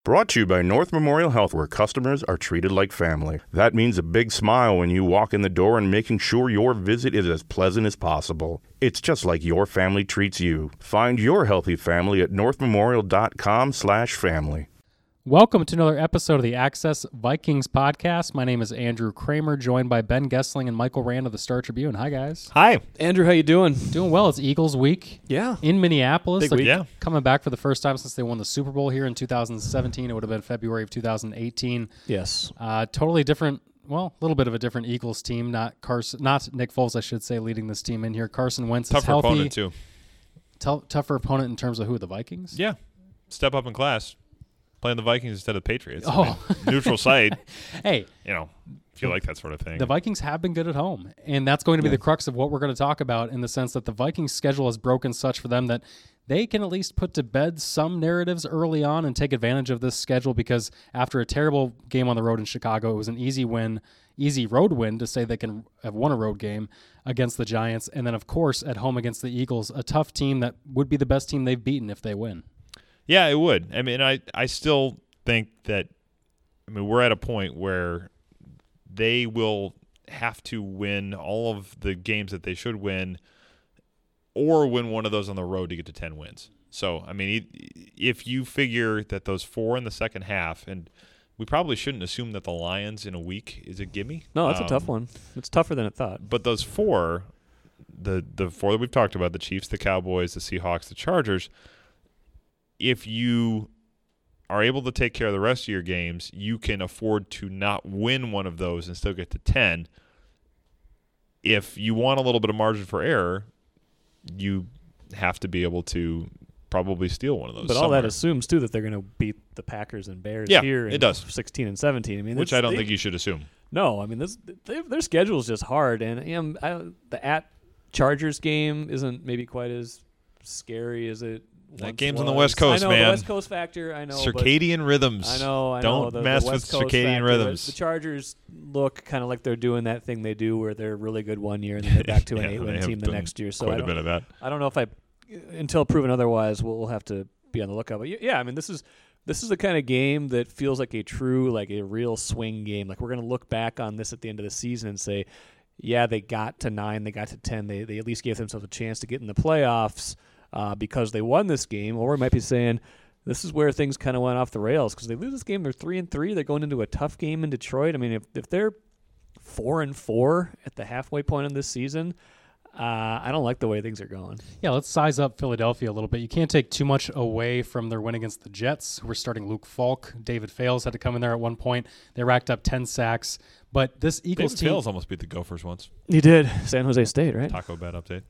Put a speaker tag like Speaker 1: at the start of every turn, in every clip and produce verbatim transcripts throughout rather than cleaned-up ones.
Speaker 1: Brought to you by North Memorial Health, where customers are treated like family. That means a big smile when you walk in the door and making sure your visit is as pleasant as possible. It's just like your family treats you. Find your healthy family at northmemorial.com slash family.
Speaker 2: Welcome to another episode of the Access Vikings podcast. My name is Andrew Kramer, joined by Ben Gessling and Michael Rand of the Star Tribune. Hi, guys.
Speaker 3: Hi. Andrew, how you doing?
Speaker 2: Doing well. It's Eagles week.
Speaker 3: Yeah.
Speaker 2: In Minneapolis.
Speaker 3: Big week. Yeah.
Speaker 2: Coming back for the first time since they won the Super Bowl here in two thousand seventeen. It would have been February of two thousand eighteen.
Speaker 3: Yes.
Speaker 2: Uh, totally different, well, a little bit of a different Eagles team. Not Carson, not Nick Foles, I should say, leading this team in here. Carson Wentz is
Speaker 4: Tougher
Speaker 2: healthy.
Speaker 4: opponent, too.
Speaker 2: T- tougher opponent in terms of who? The Vikings?
Speaker 4: Yeah. Step up in class. Playing the Vikings instead of the Patriots.
Speaker 2: Oh.
Speaker 4: I mean, neutral site.
Speaker 2: Hey.
Speaker 4: You know, if you like that sort of thing.
Speaker 2: The Vikings have been good at home, and that's going to be
Speaker 3: yeah.
Speaker 2: the crux of what we're going to talk about, in the sense that the Vikings' schedule has broken such for them that they can at least put to bed some narratives early on and take advantage of this schedule, because after a terrible game on the road in Chicago, it was an easy win, easy road win to say they can have won a road game against the Giants, and then, of course, at home against the Eagles, a tough team that would be the best team they've beaten if they win.
Speaker 4: Yeah, it would. I mean, I, I still think that, I mean, we're at a point where they will have to win all of the games that they should win, or win one of those on the road to get to ten wins. So, I mean, if you figure that those four in the second half, and we probably shouldn't assume that the Lions in a week is a gimme.
Speaker 3: No, that's
Speaker 4: um,
Speaker 3: a tough one. It's tougher than it thought.
Speaker 4: But those four, the the four that we've talked about, the Chiefs, the Cowboys, the Seahawks, the Chargers, if you are able to take care of the rest of your games, you can afford to not win one of those and still get to ten. If you want a little bit of margin for error, you have to be able to probably steal one of those.
Speaker 3: But
Speaker 4: somewhere.
Speaker 3: all that assumes, too, that they're going to beat the Packers and Bears
Speaker 4: yeah,
Speaker 3: here in
Speaker 4: it does.
Speaker 3: sixteen and seventeen. I mean,
Speaker 4: Which I don't
Speaker 3: they,
Speaker 4: think you should assume.
Speaker 3: No, I mean, this they, their schedule is just hard. And you know, I, the at Chargers game isn't maybe quite as scary as it
Speaker 4: That game's
Speaker 3: was.
Speaker 4: on the West Coast,
Speaker 3: I know,
Speaker 4: man.
Speaker 3: the West Coast factor, I know.
Speaker 4: Circadian rhythms.
Speaker 3: I know, I
Speaker 4: don't
Speaker 3: know. The,
Speaker 4: mess
Speaker 3: the
Speaker 4: with
Speaker 3: West Coast
Speaker 4: circadian
Speaker 3: factor,
Speaker 4: rhythms.
Speaker 3: The Chargers look kind of like they're doing that thing they do where they're really good one year and then they're back to an
Speaker 4: yeah,
Speaker 3: eight-win
Speaker 4: they
Speaker 3: team
Speaker 4: have
Speaker 3: the
Speaker 4: done
Speaker 3: next year. So
Speaker 4: quite
Speaker 3: I
Speaker 4: a
Speaker 3: don't,
Speaker 4: bit of that.
Speaker 3: I don't know if I, until proven otherwise, we'll, we'll have to be on the lookout. But yeah, I mean, this is this is the kind of game that feels like a true, like a real swing game. Like we're going to look back on this at the end of the season and say, yeah, they got to nine, they got to ten, they they at least gave themselves a chance to get in the playoffs uh, because they won this game. Or we might be saying, this is where things kind of went off the rails because they lose this game. They're three and three. They're going into a tough game in Detroit. I mean, if if they're four and four at the halfway point of this season, uh, I don't like the way things are going.
Speaker 2: Yeah, let's size up Philadelphia a little bit. You can't take too much away from their win against the Jets, who were starting Luke Falk. David Fales had to come in there at one point. They racked up ten sacks. But this Eagles
Speaker 4: David
Speaker 2: team...
Speaker 4: Fales almost beat the Gophers once.
Speaker 3: You did. San Jose State, right?
Speaker 4: Taco Bell update.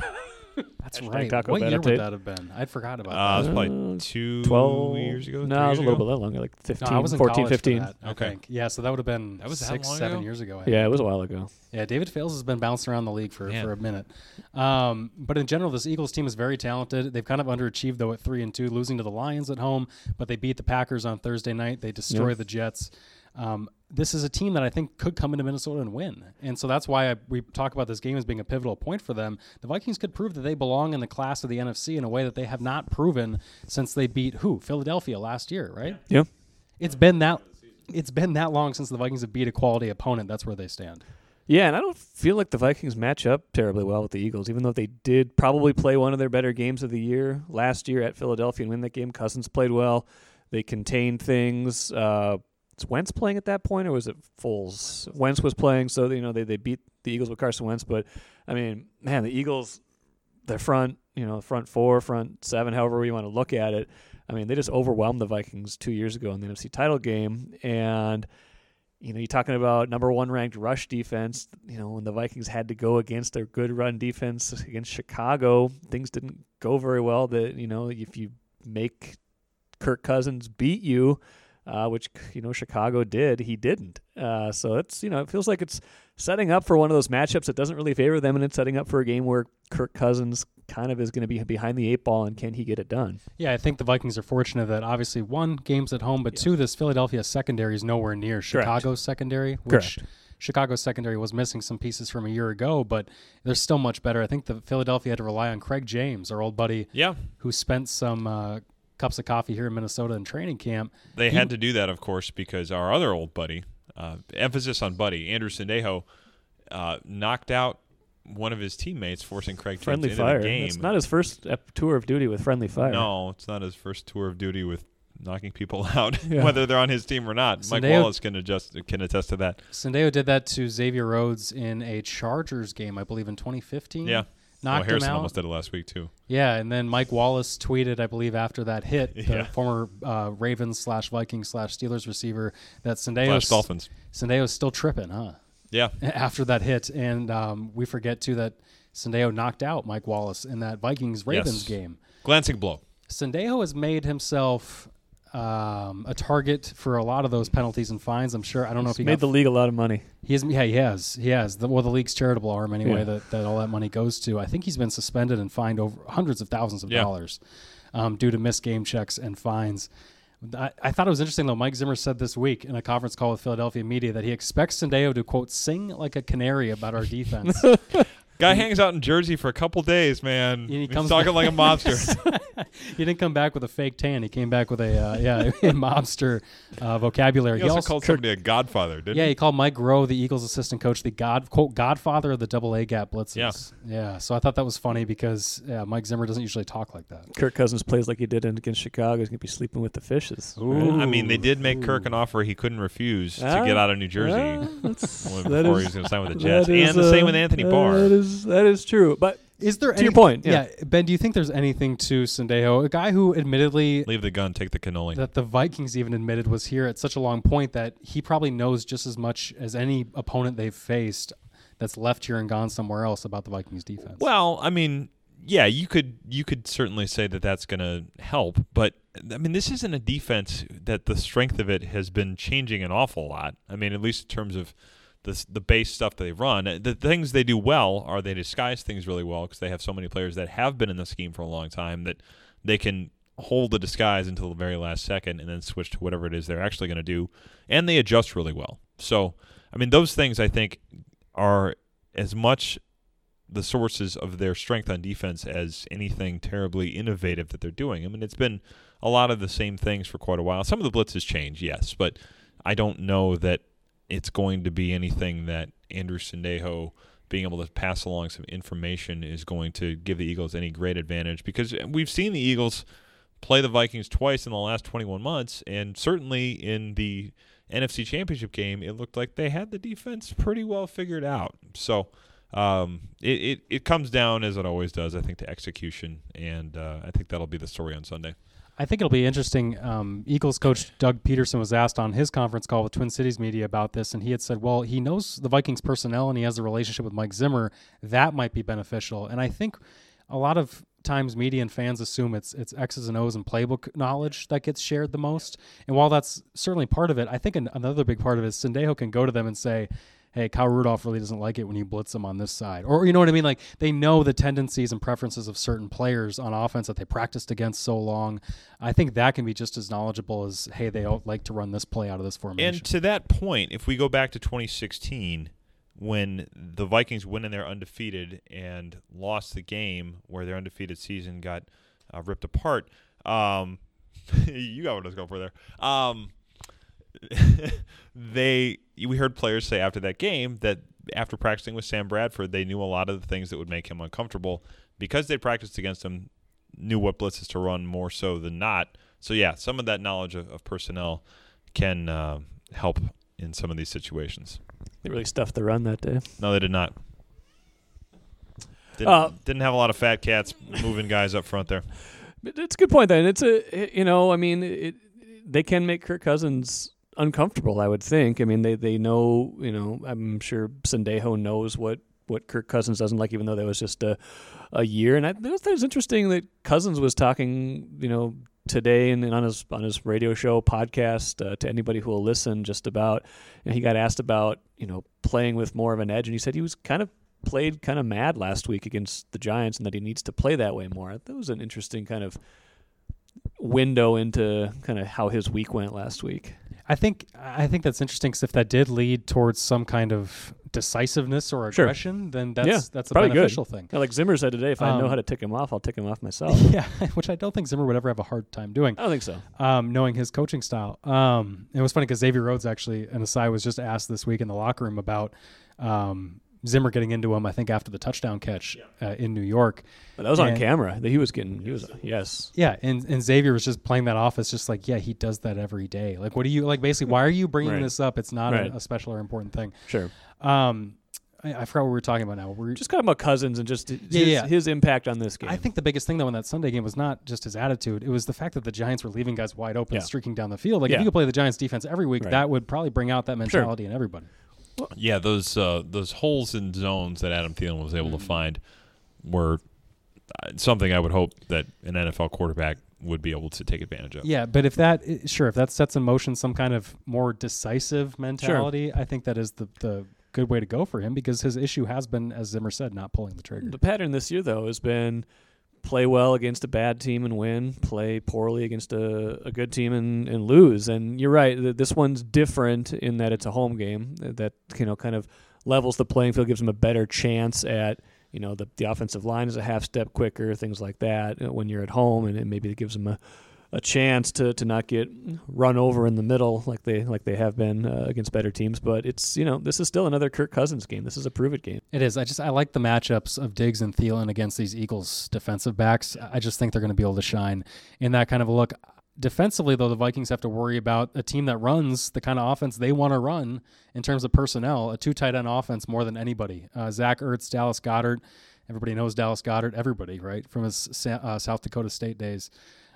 Speaker 2: That's
Speaker 3: Hashtag
Speaker 2: right.
Speaker 3: Taco
Speaker 2: What
Speaker 3: Bell
Speaker 2: year
Speaker 3: update.
Speaker 2: would that have been? I'd forgot about
Speaker 4: Uh, it
Speaker 2: that.
Speaker 4: was probably two
Speaker 3: twelve
Speaker 4: years ago.
Speaker 3: No,
Speaker 4: three
Speaker 3: it was a
Speaker 4: years
Speaker 3: little
Speaker 4: ago?
Speaker 3: bit longer, like fifteen,
Speaker 2: No, I was in
Speaker 3: fourteen,
Speaker 2: college for
Speaker 3: fifteen.
Speaker 2: that, I
Speaker 4: Okay.
Speaker 2: think. Yeah, so that would have been
Speaker 4: That was that
Speaker 2: six,
Speaker 4: long
Speaker 2: seven
Speaker 4: ago?
Speaker 2: years ago. I
Speaker 3: Yeah,
Speaker 2: think.
Speaker 3: it was a while ago.
Speaker 2: Yeah, David Fales has been bouncing around the league for,
Speaker 4: Man.
Speaker 2: for a minute. Um, but in general, this Eagles team is very talented. They've kind of underachieved, though, at three and two, losing to the Lions at home, but they beat the Packers on Thursday night. They destroy
Speaker 3: Yeah.
Speaker 2: the Jets. Um, this is a team that I think could come into Minnesota and win. And so that's why I, we talk about this game as being a pivotal point for them. The Vikings could prove that they belong in the class of the N F C in a way that they have not proven since they beat who? Philadelphia last year, right?
Speaker 3: Yeah.
Speaker 2: It's been that it's been that long since the Vikings have beat a quality opponent. That's where they stand.
Speaker 3: Yeah, and I don't feel like the Vikings match up terribly well with the Eagles, even though they did probably play one of their better games of the year last year at Philadelphia and win that game. Cousins played well. They contained things. Uh, is Wentz playing at that point, or was it Foles? Wentz was playing, so you know they, they beat the Eagles with Carson Wentz. But I mean, man, the Eagles, their front, you know, front four, front seven, however you want to look at it. I mean, they just overwhelmed the Vikings two years ago in the N F C title game, and you know, you're talking about number one ranked rush defense. You know, when the Vikings had to go against their good run defense against Chicago, things didn't go very well. That you know, if you make Kirk Cousins beat you, uh, which you know Chicago did, he didn't. Uh, so it's you know, it feels like it's setting up for one of those matchups that doesn't really favor them, and it's setting up for a game where Kirk Cousins kind of is going to be behind the eight ball, and can he get it done?
Speaker 2: Yeah, I think the Vikings are fortunate that obviously one, game's at home, but
Speaker 3: Yes.
Speaker 2: two, this Philadelphia secondary is nowhere near Chicago's secondary, which
Speaker 3: Correct.
Speaker 2: Chicago's secondary was missing some pieces from a year ago, but they're still much better. I think the Philadelphia had to rely on Craig James, our old buddy,
Speaker 4: Yeah.
Speaker 2: who spent some uh, cups of coffee here in Minnesota in training camp.
Speaker 4: They
Speaker 2: he,
Speaker 4: had to do that, of course, because our other old buddy, uh, emphasis on buddy, Andrew Sendejo, uh, knocked out one of his teammates, forcing Craig
Speaker 3: Friendly
Speaker 4: James
Speaker 3: Fire.
Speaker 4: into the game.
Speaker 3: It's not his first ep- tour of duty with Friendly Fire.
Speaker 4: No, it's not his first tour of duty with knocking people out,
Speaker 3: Yeah.
Speaker 4: whether they're on his team or not.
Speaker 2: Sendejo,
Speaker 4: Mike Wallace can adjust can attest to that.
Speaker 2: Sendejo did that to Xavier Rhodes in a Chargers game, I believe, in twenty fifteen.
Speaker 4: Yeah.
Speaker 2: Knocked
Speaker 4: well, Harrison
Speaker 2: him out.
Speaker 4: almost did it last week, too.
Speaker 2: Yeah, and then Mike Wallace tweeted, I believe, after that hit, the
Speaker 4: Yeah.
Speaker 2: former uh, Ravens slash Vikings slash Steelers receiver, that
Speaker 4: Slash
Speaker 2: Sendejo's,
Speaker 4: Dolphins.
Speaker 2: Sendejo's still tripping, huh?
Speaker 4: Yeah.
Speaker 2: After that hit. And um, we forget, too, that Sendejo knocked out Mike Wallace in that Vikings-Ravens
Speaker 4: Yes.
Speaker 2: game.
Speaker 4: Glancing blow.
Speaker 2: Sendejo has made himself um, a target for a lot of those penalties and fines. I'm sure. I don't know if he
Speaker 3: made
Speaker 2: got,
Speaker 3: the league a lot of money.
Speaker 2: he has. Yeah, he has. He has. The, well, the league's charitable arm anyway.
Speaker 3: Yeah.
Speaker 2: That, that all that money goes to. I think he's been suspended and fined over hundreds of thousands of
Speaker 4: Yeah.
Speaker 2: dollars um, due to missed game checks and fines. I, I thought it was interesting though. Mike Zimmer said this week in a conference call with Philadelphia media that he expects Sendejo to quote sing like a canary about our defense.
Speaker 4: Guy hangs out in Jersey for a couple days, man.
Speaker 2: he
Speaker 4: He's
Speaker 2: comes
Speaker 4: talking
Speaker 2: back-
Speaker 4: like a monster.
Speaker 2: He didn't come back with a fake tan. He came back with a uh, yeah a mobster uh, vocabulary.
Speaker 4: He also called somebody a godfather, didn't
Speaker 2: Yeah,
Speaker 4: he?
Speaker 2: he called Mike Rowe, the Eagles' assistant coach, the god quote godfather of the double A gap blitzes.
Speaker 4: Yeah.
Speaker 2: yeah. So I thought that was funny because yeah, Mike Zimmer doesn't usually talk like that.
Speaker 3: Kirk Cousins plays like he did in- against Chicago. He's going to be sleeping with the fishes.
Speaker 2: Ooh.
Speaker 4: I mean, they did make Kirk an offer he couldn't refuse
Speaker 3: Ah,
Speaker 4: to get out of New Jersey
Speaker 3: ah, that's-
Speaker 4: when-
Speaker 3: that
Speaker 4: before
Speaker 3: is-
Speaker 4: he was going to sign with the Jets.
Speaker 3: that is,
Speaker 4: And the same
Speaker 3: uh,
Speaker 4: with Anthony Barr.
Speaker 3: That is, that is true. But
Speaker 2: Is there
Speaker 3: To
Speaker 2: any,
Speaker 3: your point, yeah.
Speaker 2: Ben, do you think there's anything to Sendejo, a guy who admittedly
Speaker 4: Leave the gun, take the cannoli.
Speaker 2: that the Vikings even admitted was here at such a long point that he probably knows just as much as any opponent they've faced that's left here and gone somewhere else about the Vikings defense?
Speaker 4: Well, I mean, yeah, you could you could certainly say that that's going to help, but I mean, this isn't a defense that the strength of it has been changing an awful lot. I mean, at least in terms of the the base stuff that they run. The things they do well are they disguise things really well because they have so many players that have been in the scheme for a long time that they can hold the disguise until the very last second and then switch to whatever it is they're actually going to do, and they adjust really well. So, I mean, those things I think are as much the sources of their strength on defense as anything terribly innovative that they're doing. I mean, it's been a lot of the same things for quite a while. Some of the blitzes change, yes, but I don't know that it's going to be anything that Andrew Sendejo being able to pass along some information is going to give the Eagles any great advantage, because we've seen the Eagles play the Vikings twice in the last twenty-one months, and certainly in the N F C Championship game, it looked like they had the defense pretty well figured out. So um, it, it, it comes down, as it always does, I think, to execution, and uh, I think that'll be the story on Sunday.
Speaker 2: I think it'll be interesting. Um, Eagles coach Doug Peterson was asked on his conference call with Twin Cities Media about this, and he had said, well, he knows the Vikings personnel and he has a relationship with Mike Zimmer. That might be beneficial. And I think a lot of times media and fans assume it's it's X's and O's and playbook knowledge that gets shared the most. And while that's certainly part of it, I think an, another big part of it is Sendejo can go to them and say, hey, Kyle Rudolph really doesn't like it when you blitz him on this side. Or, you know what I mean? Like, they know the tendencies and preferences of certain players on offense that they practiced against so long. I think that can be just as knowledgeable as, hey, they don't like to run this play out of this formation.
Speaker 4: And to that point, if we go back to twenty sixteen, when the Vikings went in there undefeated and lost the game where their undefeated season got uh, ripped apart, um, you got what I was going for there. Um, they we heard players say after that game that after practicing with Sam Bradford, they knew a lot of the things that would make him uncomfortable because they practiced against him, knew what blitzes to run more so than not. So yeah, some of that knowledge of, of personnel can uh, help in some of these situations.
Speaker 3: they really stuffed the run that day.
Speaker 4: No, they did not. Didn't,
Speaker 3: Uh,
Speaker 4: didn't have a lot of fat cats moving guys up front there.
Speaker 3: But it's a good point, then. It's a, you know, I mean, it, they can make Kirk Cousins uncomfortable, I would think. I mean, they, they know, you know, I'm sure Sendejo knows what, what Kirk Cousins doesn't like, even though that was just a, a year. And I thought it was interesting that Cousins was talking, you know, today and on his on his radio show podcast uh, to anybody who will listen, just about, you know, he got asked about, you know, playing with more of an edge, and he said he was kind of played kind of mad last week against the Giants and that he needs to play that way more. That was an interesting kind of window into kind of how his week went last week.
Speaker 2: I think I think that's interesting because if that did lead towards some kind of decisiveness or
Speaker 3: Sure.
Speaker 2: aggression, then that's
Speaker 3: Yeah,
Speaker 2: that's a
Speaker 3: probably good.
Speaker 2: beneficial thing.
Speaker 3: Yeah, like Zimmer said today, if I know
Speaker 2: Um,
Speaker 3: how to tick him off, I'll tick him off myself.
Speaker 2: Yeah, which I don't think Zimmer would ever have a hard time doing.
Speaker 3: I don't think so.
Speaker 2: Um, knowing his coaching style. Um, it was funny because Xavier Rhodes actually, an aside, was just asked this week in the locker room about um, Zimmer getting into him, I think, after the touchdown catch uh, in New York.
Speaker 3: But that was on
Speaker 2: And-
Speaker 3: camera. That he was getting. He was. Yes.
Speaker 2: Yeah, and, and Xavier was just playing that off as just like, yeah, he does that every day. Like, what do you, like, basically, why are you bringing
Speaker 3: Right.
Speaker 2: this up? It's not
Speaker 3: Right.
Speaker 2: a, a special or important thing.
Speaker 3: Sure.
Speaker 2: Um, I, I forgot what we were talking about now. We're,
Speaker 3: Just kind of about Cousins and just his,
Speaker 2: Yeah, yeah.
Speaker 3: his impact on this game.
Speaker 2: I think the biggest thing, though, in that Sunday game was not just his attitude. It was the fact that the Giants were leaving guys wide open,
Speaker 3: Yeah.
Speaker 2: streaking down the field. Like,
Speaker 3: Yeah.
Speaker 2: if you could play the Giants defense every week,
Speaker 3: Right.
Speaker 2: that would probably bring out that mentality in everybody.
Speaker 4: Yeah, those uh, those holes in zones that Adam Thielen was able
Speaker 2: Mm-hmm.
Speaker 4: to find were uh, something I would hope that an N F L quarterback would be able to take advantage of.
Speaker 2: Yeah, but if that, i- sure, if that sets in motion some kind of more decisive mentality, I think that is the, the good way to go for him because his issue has been, as Zimmer said, not pulling the trigger.
Speaker 3: The pattern this year, though, has been play well against a bad team and win, play poorly against a, a good team and, and lose. And you're right, th- this one's different in that it's a home game that, you know, kind of levels the playing field, gives them a better chance at, you know, the, the offensive line is a half step quicker, things like that uh, when you're at home, and it maybe it gives them a, a chance to, to not get run over in the middle like they like they have been uh, against better teams. But it's, you know, this is still another Kirk Cousins game. This is a prove it game.
Speaker 2: It is. I just I like the matchups of Diggs and Thielen against these Eagles defensive backs. I just think they're going to be able to shine in that kind of a look. Defensively, though, the Vikings have to worry about a team that runs the kind of offense they want to run in terms of personnel, a two tight end offense more than anybody. Uh, Zach Ertz, Dallas Goddard. Everybody knows Dallas Goddard. Everybody, right, from his Sa- uh, South Dakota State days.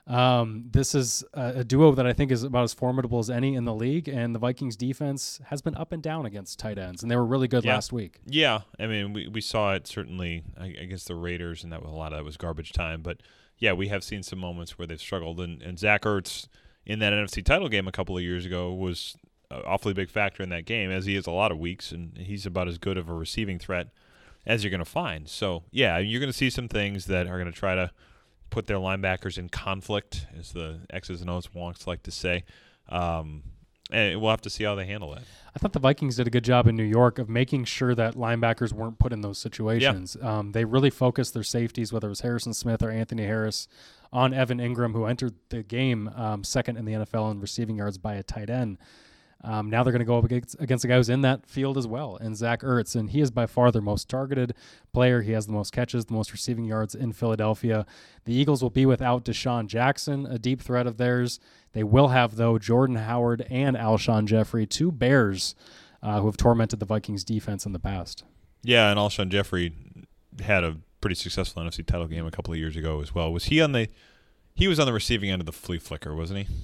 Speaker 2: Um, this is a, a duo that I think is about as formidable as any in the league, and the Vikings defense has been up and down against tight ends, and they were really good
Speaker 4: Yeah.
Speaker 2: last week.
Speaker 4: Yeah, I mean, we, we saw it certainly I- against the Raiders, and that was a lot of that was garbage time. But yeah, we have seen some moments where they've struggled, and, and Zach Ertz in that N F C title game a couple of years ago was an awfully big factor in that game, as he is a lot of weeks, and he's about as good of a receiving threat as you're going to find. So yeah, you're going to see some things that are going to try to put their linebackers in conflict, as the X's and O's wonks like to say. Um, and we'll have to see how they handle that.
Speaker 2: I thought the Vikings did a good job in New York of making sure that linebackers weren't put in those situations. Um, they really focused their safeties, whether it was Harrison Smith or Anthony Harris, on Evan Ingram, who entered the game um, second in the N F L in receiving yards by a tight end. Um, now they're going to go up against, against a guy who's in that field as well, and Zach Ertz, and he is by far their most targeted player. He has the most catches, the most receiving yards in Philadelphia. The Eagles will be without Deshaun Jackson, a deep threat of theirs. They will have, though, Jordan Howard and Alshon Jeffrey, two Bears uh, who have tormented the Vikings defense in the past.
Speaker 4: Yeah, and Alshon Jeffrey had a pretty successful N F C title game a couple of years ago as well. Was he on the he was on the receiving end of the flea flicker, wasn't he?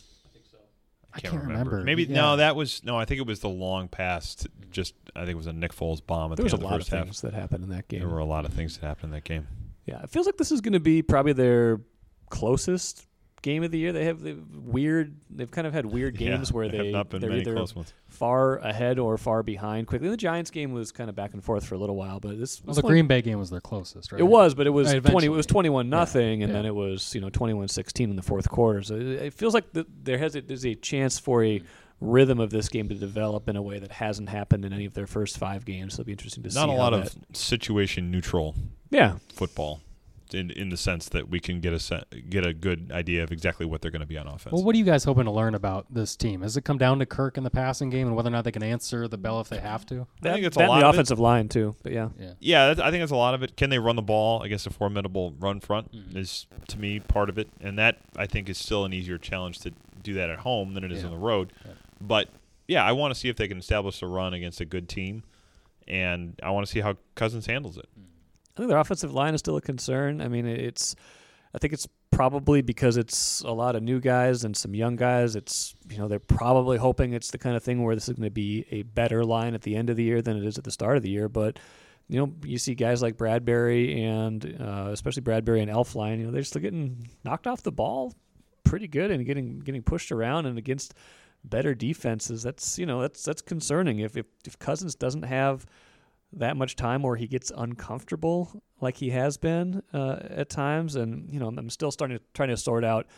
Speaker 2: I can't remember.
Speaker 4: Maybe
Speaker 2: Yeah.
Speaker 4: no, that was no. I think it was the long pass. To just I think it was a Nick Foles bomb at
Speaker 3: There was
Speaker 4: the
Speaker 3: a
Speaker 4: end of
Speaker 3: lot
Speaker 4: the
Speaker 3: of
Speaker 4: first half.
Speaker 3: things that happened in that game.
Speaker 4: There were a lot of things that happened in that game.
Speaker 3: Yeah, it feels like this is going to be probably their closest game of the year. They have they've weird. They've kind of had weird games
Speaker 4: yeah,
Speaker 3: where
Speaker 4: there
Speaker 3: they
Speaker 4: have not been
Speaker 3: they're
Speaker 4: many
Speaker 3: either
Speaker 4: close ones.
Speaker 3: far ahead or far behind quickly. The Giants game was kind of back and forth for a little while, but this,
Speaker 2: Well,
Speaker 3: this
Speaker 2: the
Speaker 3: one-
Speaker 2: Green Bay game was their closest, right?
Speaker 3: it was, but it was
Speaker 2: Right,
Speaker 3: twenty. It
Speaker 2: eventually.
Speaker 3: was twenty-one nothing, and
Speaker 2: yeah.
Speaker 3: then it was you know twenty-one sixteen in the fourth quarter. So it, it feels like the, there has a, there's a chance for a rhythm of this game to develop in a way that hasn't happened in any of their first five games. So it'll be interesting to see.
Speaker 4: Not a
Speaker 3: how
Speaker 4: lot
Speaker 3: that,
Speaker 4: of situation neutral
Speaker 3: yeah.
Speaker 4: football, in in the sense that we can get a se- get a good idea of exactly what they're going to be on offense.
Speaker 2: Well, what are you guys hoping to learn about this team? Has it come down to Kirk in the passing game and whether or not they can answer the bell if they have to?
Speaker 3: That,
Speaker 4: I think it's a
Speaker 3: that and
Speaker 4: lot
Speaker 3: the
Speaker 4: of it.
Speaker 3: offensive line too, but yeah.
Speaker 2: Yeah.
Speaker 4: Yeah, that, I think that's a lot of it. Can they run the ball against a formidable run front
Speaker 2: Mhm.
Speaker 4: is, to me, part of it. And that, I think, is still an easier challenge to do that at home than it is
Speaker 2: Yeah.
Speaker 4: on the road.
Speaker 2: Yeah.
Speaker 4: But, yeah, I want to see if they can establish a run against a good team, and I want to see how Cousins handles it.
Speaker 3: I think their offensive line is still a concern. I mean, it's, I think it's probably because it's a lot of new guys and some young guys. It's, you know, they're probably hoping it's the kind of thing where this is going to be a better line at the end of the year than it is at the start of the year. But, you know, you see guys like Bradbury and uh, especially Bradbury and Elflein, you know, they're still getting knocked off the ball pretty good and getting getting pushed around and against better defenses. That's, you know, that's that's concerning. If if, if Cousins doesn't have that much time or he gets uncomfortable like he has been uh, at times, and you know I'm still starting to trying to sort out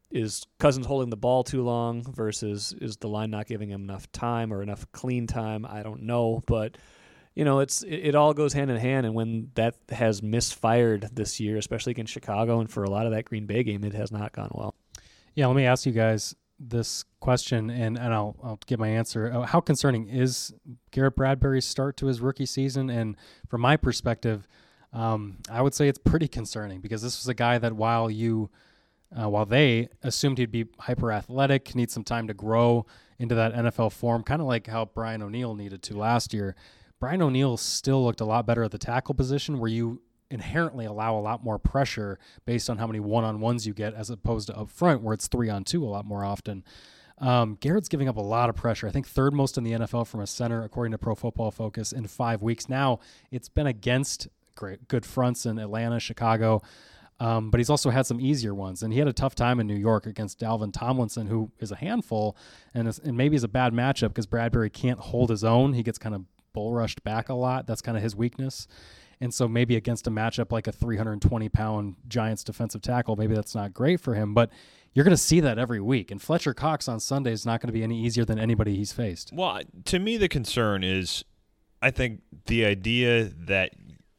Speaker 3: is Cousins holding the ball too long versus is the line not giving him enough time or enough clean time? I don't know, but you know, it's it, it all goes hand in hand, and when that has misfired this year, especially against Chicago and for a lot of that Green Bay game, it has not gone well.
Speaker 2: Yeah, let me ask you guys this question, and, and I'll I'll give my answer. Uh, How concerning is Garrett Bradbury's start to his rookie season? And from my perspective, um, I would say it's pretty concerning because this was a guy that while you, uh, while they assumed he'd be hyper athletic, need some time to grow into that N F L form, kind of like how Brian O'Neill needed to last year. Brian O'Neill still looked a lot better at the tackle position, where you inherently allow a lot more pressure based on how many one-on-ones you get as opposed to up front where it's three-on-two a lot more often. Um, Garrett's giving up a lot of pressure. I think third most in the N F L from a center, according to Pro Football Focus, in five weeks. Now, it's been against great good fronts in Atlanta, Chicago, um, but he's also had some easier ones. And he had a tough time in New York against Dalvin Tomlinson, who is a handful, and, is, and maybe is a bad matchup because Bradbury can't hold his own. He gets kind of bull rushed back a lot. That's kind of his weakness. And so maybe against a matchup like a three hundred twenty pound Giants defensive tackle, maybe that's not great for him, but you're going to see that every week. And Fletcher Cox on Sunday is not going to be any easier than anybody he's faced.
Speaker 4: Well, to me, the concern is, I think the idea that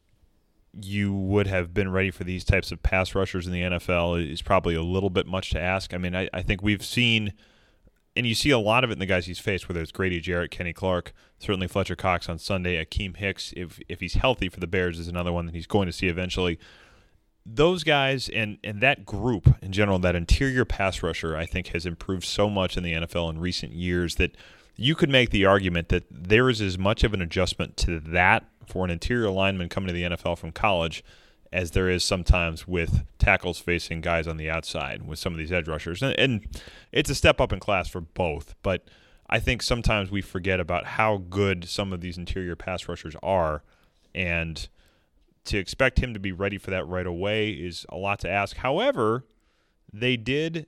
Speaker 4: you would have been ready for these types of pass rushers in the N F L is probably a little bit much to ask. I mean, I, I think we've seen, and you see a lot of it in the guys he's faced, whether it's Grady Jarrett, Kenny Clark, certainly Fletcher Cox on Sunday, Akeem Hicks, if if he's healthy for the Bears, is another one that he's going to see eventually. Those guys and, and that group in general, that interior pass rusher, I think has improved so much in the N F L in recent years that you could make the argument that there is as much of an adjustment to that for an interior lineman coming to the N F L from college as there is sometimes with tackles facing guys on the outside with some of these edge rushers. And, and it's a step up in class for both, but I think sometimes we forget about how good some of these interior pass rushers are, and to expect him to be ready for that right away is a lot to ask. However, they did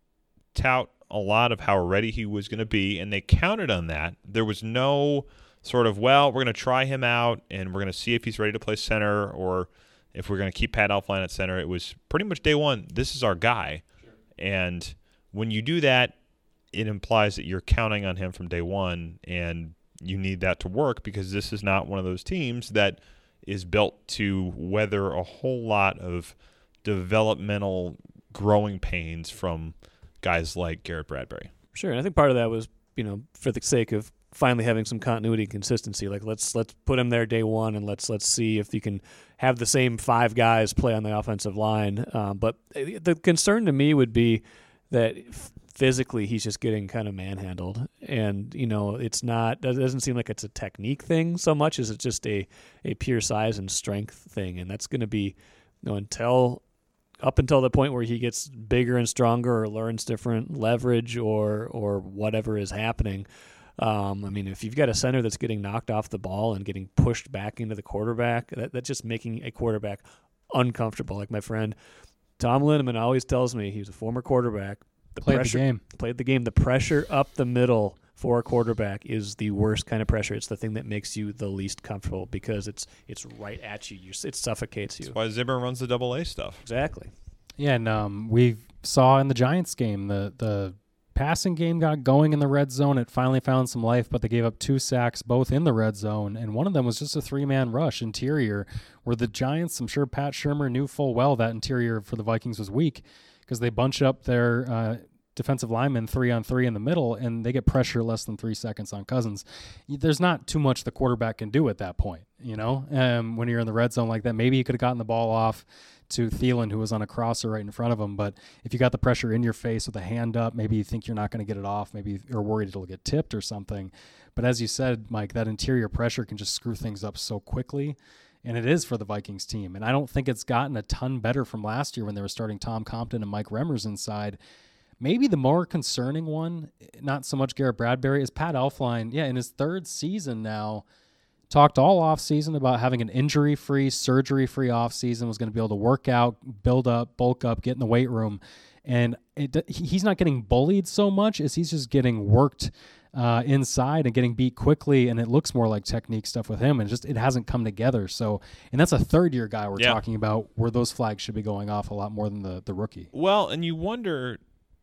Speaker 4: tout a lot of how ready he was going to be, and they counted on that. There was no sort of, well, we're going to try him out, and we're going to see if he's ready to play center, or if we're going to keep Pat Elflein at center. It was pretty much day one, this is our guy. Sure. And when you do that, it implies that you're counting on him from day one, and you need that to work because this is not one of those teams that is built to weather a whole lot of developmental growing pains from guys like Garrett Bradbury.
Speaker 3: Sure, and I think part of that was, you know, for the sake of finally having some continuity and consistency. Like let's let's put him there day one, and let's let's see if you can have the same five guys play on the offensive line. Um, but the concern to me would be that physically he's just getting kind of manhandled, and you know it's not. It doesn't seem like it's a technique thing so much as it's just a a pure size and strength thing, and that's going to be, you know, until. Up until the point where he gets bigger and stronger or learns different leverage or or whatever is happening. Um, I mean, if you've got a center that's getting knocked off the ball and getting pushed back into the quarterback, that, that's just making a quarterback uncomfortable. Like my friend Tom Linneman always tells me, he's a former quarterback. The
Speaker 2: played
Speaker 3: pressure,
Speaker 2: the game.
Speaker 3: Played the game. The pressure up the middle for a quarterback is the worst kind of pressure. It's the thing that makes you the least comfortable because it's it's right at you. you it suffocates you.
Speaker 4: That's why Zimmer runs the double A stuff.
Speaker 3: Exactly.
Speaker 2: Yeah, and um, we saw in the Giants game, the the passing game got going in the red zone. It finally found some life, but they gave up two sacks, both in the red zone, and one of them was just a three-man rush interior, where the Giants, I'm sure Pat Shurmur knew full well that interior for the Vikings was weak because they bunch up their uh, defensive linemen three on three in the middle, and they get pressure less than three seconds on Cousins. There's not too much the quarterback can do at that point, you know, um, when you're in the red zone like that. Maybe he could have gotten the ball off to Thielen, who was on a crosser right in front of him, but if you got the pressure in your face with a hand up, maybe you think you're not going to get it off, maybe you're worried it'll get tipped or something. But as you said, Mike, that interior pressure can just screw things up so quickly, and it is for the Vikings team. And I don't think it's gotten a ton better from last year when they were starting Tom Compton and Mike Remmers inside. Maybe the more concerning one, not so much Garrett Bradbury, is Pat Elflein. Yeah, in his third season now, talked all offseason about having an injury-free, surgery-free offseason, was going to be able to work out, build up, bulk up, get in the weight room. And it, he's not getting bullied so much as he's just getting worked uh, inside and getting beat quickly, and it looks more like technique stuff with him, and just it hasn't come together. So, and that's a third-year guy we're
Speaker 4: yeah.
Speaker 2: talking about where those flags should be going off a lot more than the, the rookie.
Speaker 4: Well, and you wonder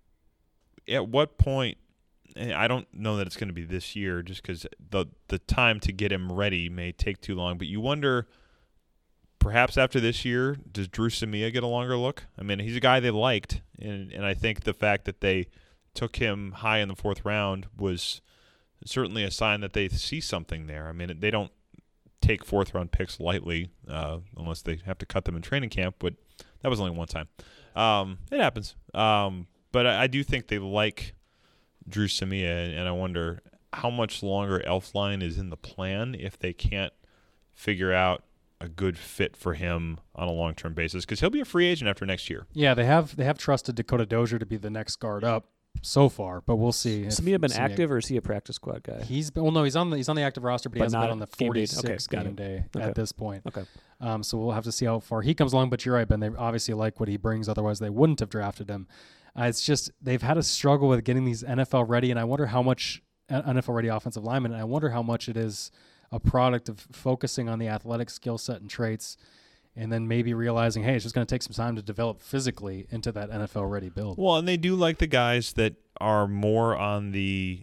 Speaker 4: at what point, and I don't know that it's going to be this year just because the, the time to get him ready may take too long, but you wonder perhaps after this year, does Drew Samia get a longer look? I mean, he's a guy they liked, and, and I think the fact that they took him high in the fourth round was certainly a sign that they see something there. I mean, they don't take fourth-round picks lightly uh, unless they have to cut them in training camp, but that was only one time. Um, it happens. Um, but I, I do think they like Drew Samia, and I wonder how much longer Elflein is in the plan if they can't figure out a good fit for him on a long-term basis, because he'll be a free agent after next year.
Speaker 2: Yeah, they have they have trusted Dakota Dozier to be the next guard up so far, but we'll see.
Speaker 3: Has Samia been Samia, active, or is he a practice squad guy?
Speaker 2: He's been well, no, he's on the he's on the active roster, but, but he hasn't been on the forty-six
Speaker 3: okay,
Speaker 2: game day
Speaker 3: okay.
Speaker 2: at this point.
Speaker 3: Okay.
Speaker 2: Um, so we'll have to see how far he comes along. But you're right, Ben. They obviously like what he brings. Otherwise, they wouldn't have drafted him. Uh, it's just they've had a struggle with getting these N F L ready, and I wonder how much N F L ready offensive linemen. And I wonder how much it is a product of focusing on the athletic skill set and traits, and then maybe realizing, hey, it's just going to take some time to develop physically into that N F L ready build.
Speaker 4: Well, and they do like the guys that are more on the,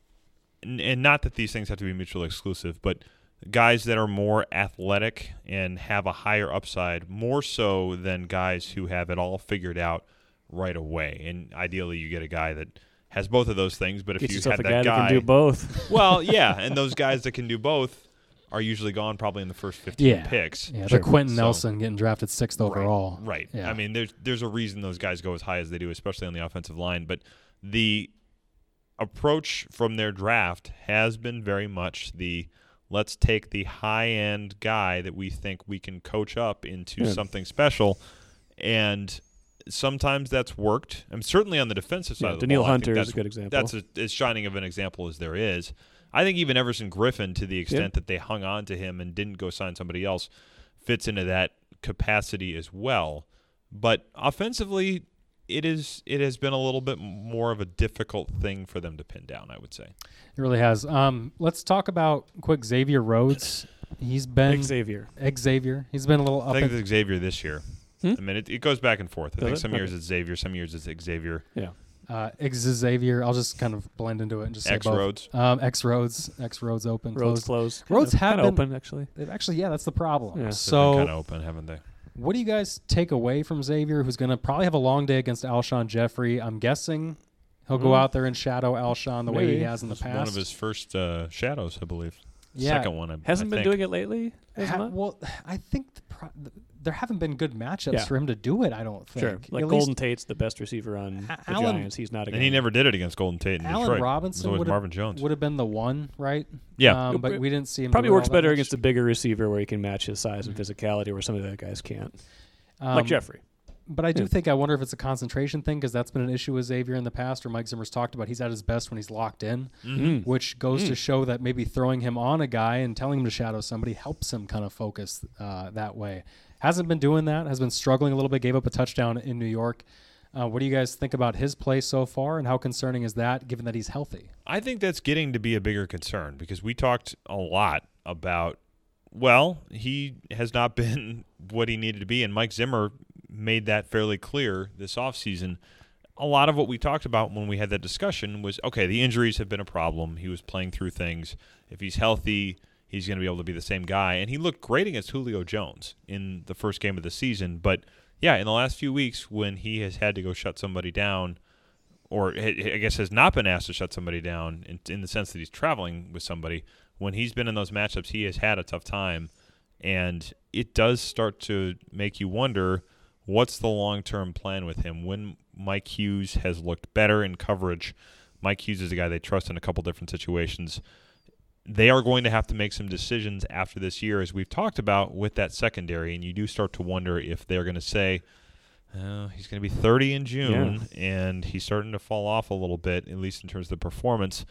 Speaker 4: and not that these things have to be mutually exclusive, but guys that are more athletic and have a higher upside, more so than guys who have it all figured out right away. And ideally, you get a guy that has both of those things. But if
Speaker 3: get
Speaker 4: you
Speaker 3: yourself
Speaker 4: had
Speaker 3: a
Speaker 4: that
Speaker 3: guy,
Speaker 4: guy
Speaker 3: that can do both,
Speaker 4: well, yeah, and those guys that can do both are usually gone probably in the first fifteen
Speaker 2: yeah.
Speaker 4: picks.
Speaker 2: Yeah,
Speaker 3: sure.
Speaker 2: the Quentin
Speaker 4: So,
Speaker 2: Nelson getting drafted sixth overall.
Speaker 4: Right.
Speaker 2: Yeah.
Speaker 4: I mean, there's there's a reason those guys go as high as they do, especially on the offensive line. But the approach from their draft has been very much the let's take the high-end guy that we think we can coach up into
Speaker 3: yeah.
Speaker 4: something special. And sometimes that's worked. I'm certainly on the defensive side
Speaker 3: yeah,
Speaker 4: of the
Speaker 3: Daniil
Speaker 4: ball.
Speaker 3: Hunter
Speaker 4: I think
Speaker 3: is a good example.
Speaker 4: That's a, as shining of an example as there is. I think even Everson Griffin, to the extent
Speaker 3: yeah.
Speaker 4: that they hung on to him and didn't go sign somebody else, fits into that capacity as well. But offensively, it is it has been a little bit more of a difficult thing for them to pin down, I would say.
Speaker 2: It really has. Um, let's talk about quick Xavier Rhodes. He's been
Speaker 3: Xavier.
Speaker 2: Xavier. He's been a little up.
Speaker 4: I think
Speaker 2: and,
Speaker 4: it's Xavier this year.
Speaker 3: Hmm?
Speaker 4: I mean, it, it goes back and forth. I
Speaker 3: Does
Speaker 4: think
Speaker 3: it?
Speaker 4: some years
Speaker 3: Okay.
Speaker 4: it's Xavier, some years it's Xavier.
Speaker 3: Yeah.
Speaker 2: uh, Xavier. I'll just kind of blend into it and just say
Speaker 4: X
Speaker 2: both.
Speaker 4: Rhodes.
Speaker 2: Um, X Roads. X Roads open.
Speaker 3: Roads
Speaker 2: closed.
Speaker 3: closed.
Speaker 2: Roads
Speaker 3: Kinda-
Speaker 2: have
Speaker 3: kinda
Speaker 2: been-
Speaker 3: open actually.
Speaker 2: They've actually, yeah, that's the problem.
Speaker 3: Yeah.
Speaker 2: So,
Speaker 4: kind of open, haven't they?
Speaker 2: what do you guys take away from Xavier, who's going to probably have a long day against Alshon Jeffrey? I'm guessing he'll go
Speaker 3: Mm.
Speaker 2: out there and shadow Alshon the way
Speaker 3: Maybe.
Speaker 2: he has in the
Speaker 4: It's
Speaker 2: past.
Speaker 4: one of his first uh, shadows, I believe.
Speaker 2: Yeah.
Speaker 4: Second one. I,
Speaker 3: Hasn't
Speaker 4: I
Speaker 3: been
Speaker 4: think.
Speaker 3: doing it lately. as
Speaker 2: Ha-
Speaker 3: much?
Speaker 2: well, I think the pro- th- there haven't been good matchups
Speaker 3: Yeah.
Speaker 2: for him to do it. I don't think.
Speaker 3: Sure. Like
Speaker 2: At
Speaker 3: Golden
Speaker 2: least
Speaker 3: Tate's the best receiver on
Speaker 2: A-
Speaker 3: the
Speaker 2: Allen-
Speaker 3: Giants. He's not a
Speaker 4: And he never did it against Golden Tate in
Speaker 2: Allen
Speaker 4: Detroit.
Speaker 2: Robinson
Speaker 4: it was
Speaker 2: would've-
Speaker 4: Marvin Jones.
Speaker 2: would have been the one, right?
Speaker 4: Yeah.
Speaker 2: Um, but we didn't see him.
Speaker 3: Probably
Speaker 2: do it
Speaker 3: works
Speaker 2: all that
Speaker 3: better
Speaker 2: much.
Speaker 3: against a bigger receiver where he can match his size and physicality where some of the other guys can't.
Speaker 2: Um,
Speaker 3: Like Jeffrey.
Speaker 2: But I do
Speaker 3: Yeah.
Speaker 2: think I wonder if it's a concentration thing because that's been an issue with Xavier in the past, or Mike Zimmer's talked about. He's at his best when he's locked in,
Speaker 3: Mm.
Speaker 2: which goes
Speaker 3: Mm.
Speaker 2: to show that maybe throwing him on a guy and telling him to shadow somebody helps him kind of focus uh, that way. Hasn't been doing that. Has been struggling a little bit. Gave up a touchdown in New York. Uh, what do you guys think about his play so far, and how concerning is that, given that he's healthy?
Speaker 4: I think that's getting to be a bigger concern because we talked a lot about, well, he has not been what he needed to be, and Mike Zimmer made that fairly clear this offseason. A lot of what we talked about when we had that discussion was, okay, the injuries have been a problem. He was playing through things. If he's healthy, he's going to be able to be the same guy. And he looked great against Julio Jones in the first game of the season. But, yeah, in the last few weeks when he has had to go shut somebody down, or I guess has not been asked to shut somebody down in, in the sense that he's traveling with somebody, when he's been in those matchups, he has had a tough time. And it does start to make you wonder, what's the long-term plan with him? When Mike Hughes has looked better in coverage, Mike Hughes is a guy they trust in a couple different situations. They are going to have to make some decisions after this year, as we've talked about, with that secondary, and you do start to wonder if they're going to say, oh, he's going to be thirty in June, yeah. and he's starting to fall off a little bit, at least in terms of the performance.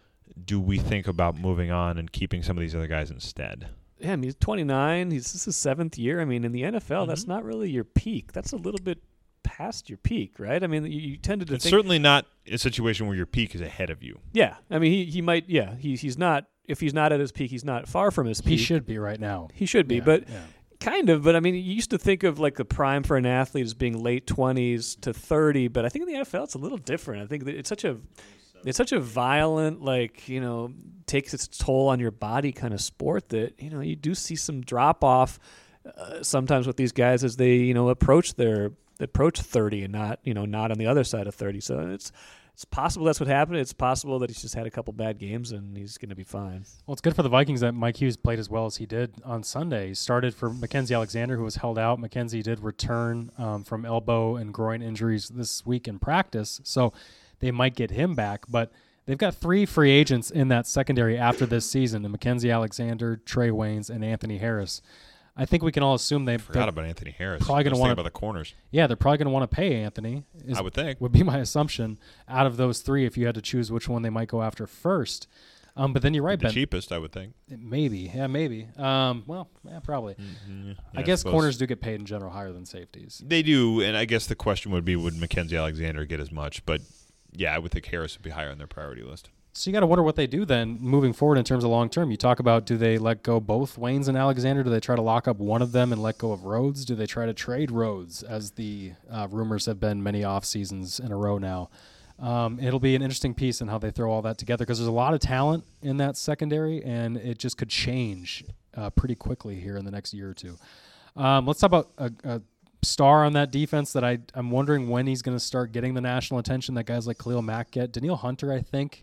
Speaker 4: Do we think about moving on and keeping some of these other guys instead?
Speaker 3: Yeah, I mean, he's twenty-nine. He's this is his seventh year. I mean, in the N F L,
Speaker 4: Mm-hmm.
Speaker 3: that's not really your peak. That's a little bit past your peak, right? I mean, you, you tended to
Speaker 4: It's
Speaker 3: think.
Speaker 4: certainly not a situation where your peak is ahead of you.
Speaker 3: Yeah, I mean, he he might. Yeah, he he's not. If he's not at his peak, he's not far from his peak.
Speaker 2: He should be right now.
Speaker 3: He should be,
Speaker 2: Yeah,
Speaker 3: but
Speaker 2: yeah.
Speaker 3: Kind of, but I mean, you used to think of like the prime for an athlete as being late twenties to thirty, but I think in the N F L it's a little different. I think that it's such a it's such a violent, like, you know, takes its toll on your body kind of sport that, you know, you do see some drop off uh, sometimes with these guys as they, you know, approach their approach thirty and not, you know, not on the other side of thirty. So it's It's possible that's what happened. It's possible that he's just had a couple bad games and he's going to be fine.
Speaker 2: Well, it's good for the Vikings that Mike Hughes played as well as he did on Sunday. He started for Mackenzie Alexander, who was held out. Mackenzie did return um, from elbow and groin injuries this week in practice, so they might get him back. But they've got three free agents in that secondary after this season, and Mackenzie Alexander, Trey Waynes, and Anthony Harris. I think we can all assume they
Speaker 4: forgot about Anthony Harris.
Speaker 2: Probably going to want
Speaker 4: about the corners.
Speaker 2: Yeah, they're probably going to want to pay Anthony. Is,
Speaker 4: I would think
Speaker 2: would be my assumption out of those three. If you had to choose which one they might go after first, um, but then you're right,
Speaker 4: the
Speaker 2: Ben.
Speaker 4: cheapest, I would think.
Speaker 2: Maybe, yeah, maybe. Um, well, yeah, probably.
Speaker 4: Mm-hmm. Yeah,
Speaker 2: I guess
Speaker 4: I
Speaker 2: corners do get paid in general higher than safeties.
Speaker 4: They do, and I guess the question would be, would Mackenzie Alexander get as much? But yeah, I would think Harris would be higher on their priority list.
Speaker 2: So you got to wonder what they do then moving forward in terms of long term. You talk about, do they let go both Waynes and Alexander? Do they try to lock up one of them and let go of Rhodes? Do they try to trade Rhodes, as the uh, rumors have been many off seasons in a row now? Um, it'll be an interesting piece in how they throw all that together, because there's a lot of talent in that secondary, and it just could change uh, pretty quickly here in the next year or two. Um, let's talk about a, a star on that defense that I, I'm wondering when he's going to start getting the national attention that guys like Khalil Mack get. Danielle Hunter, I think,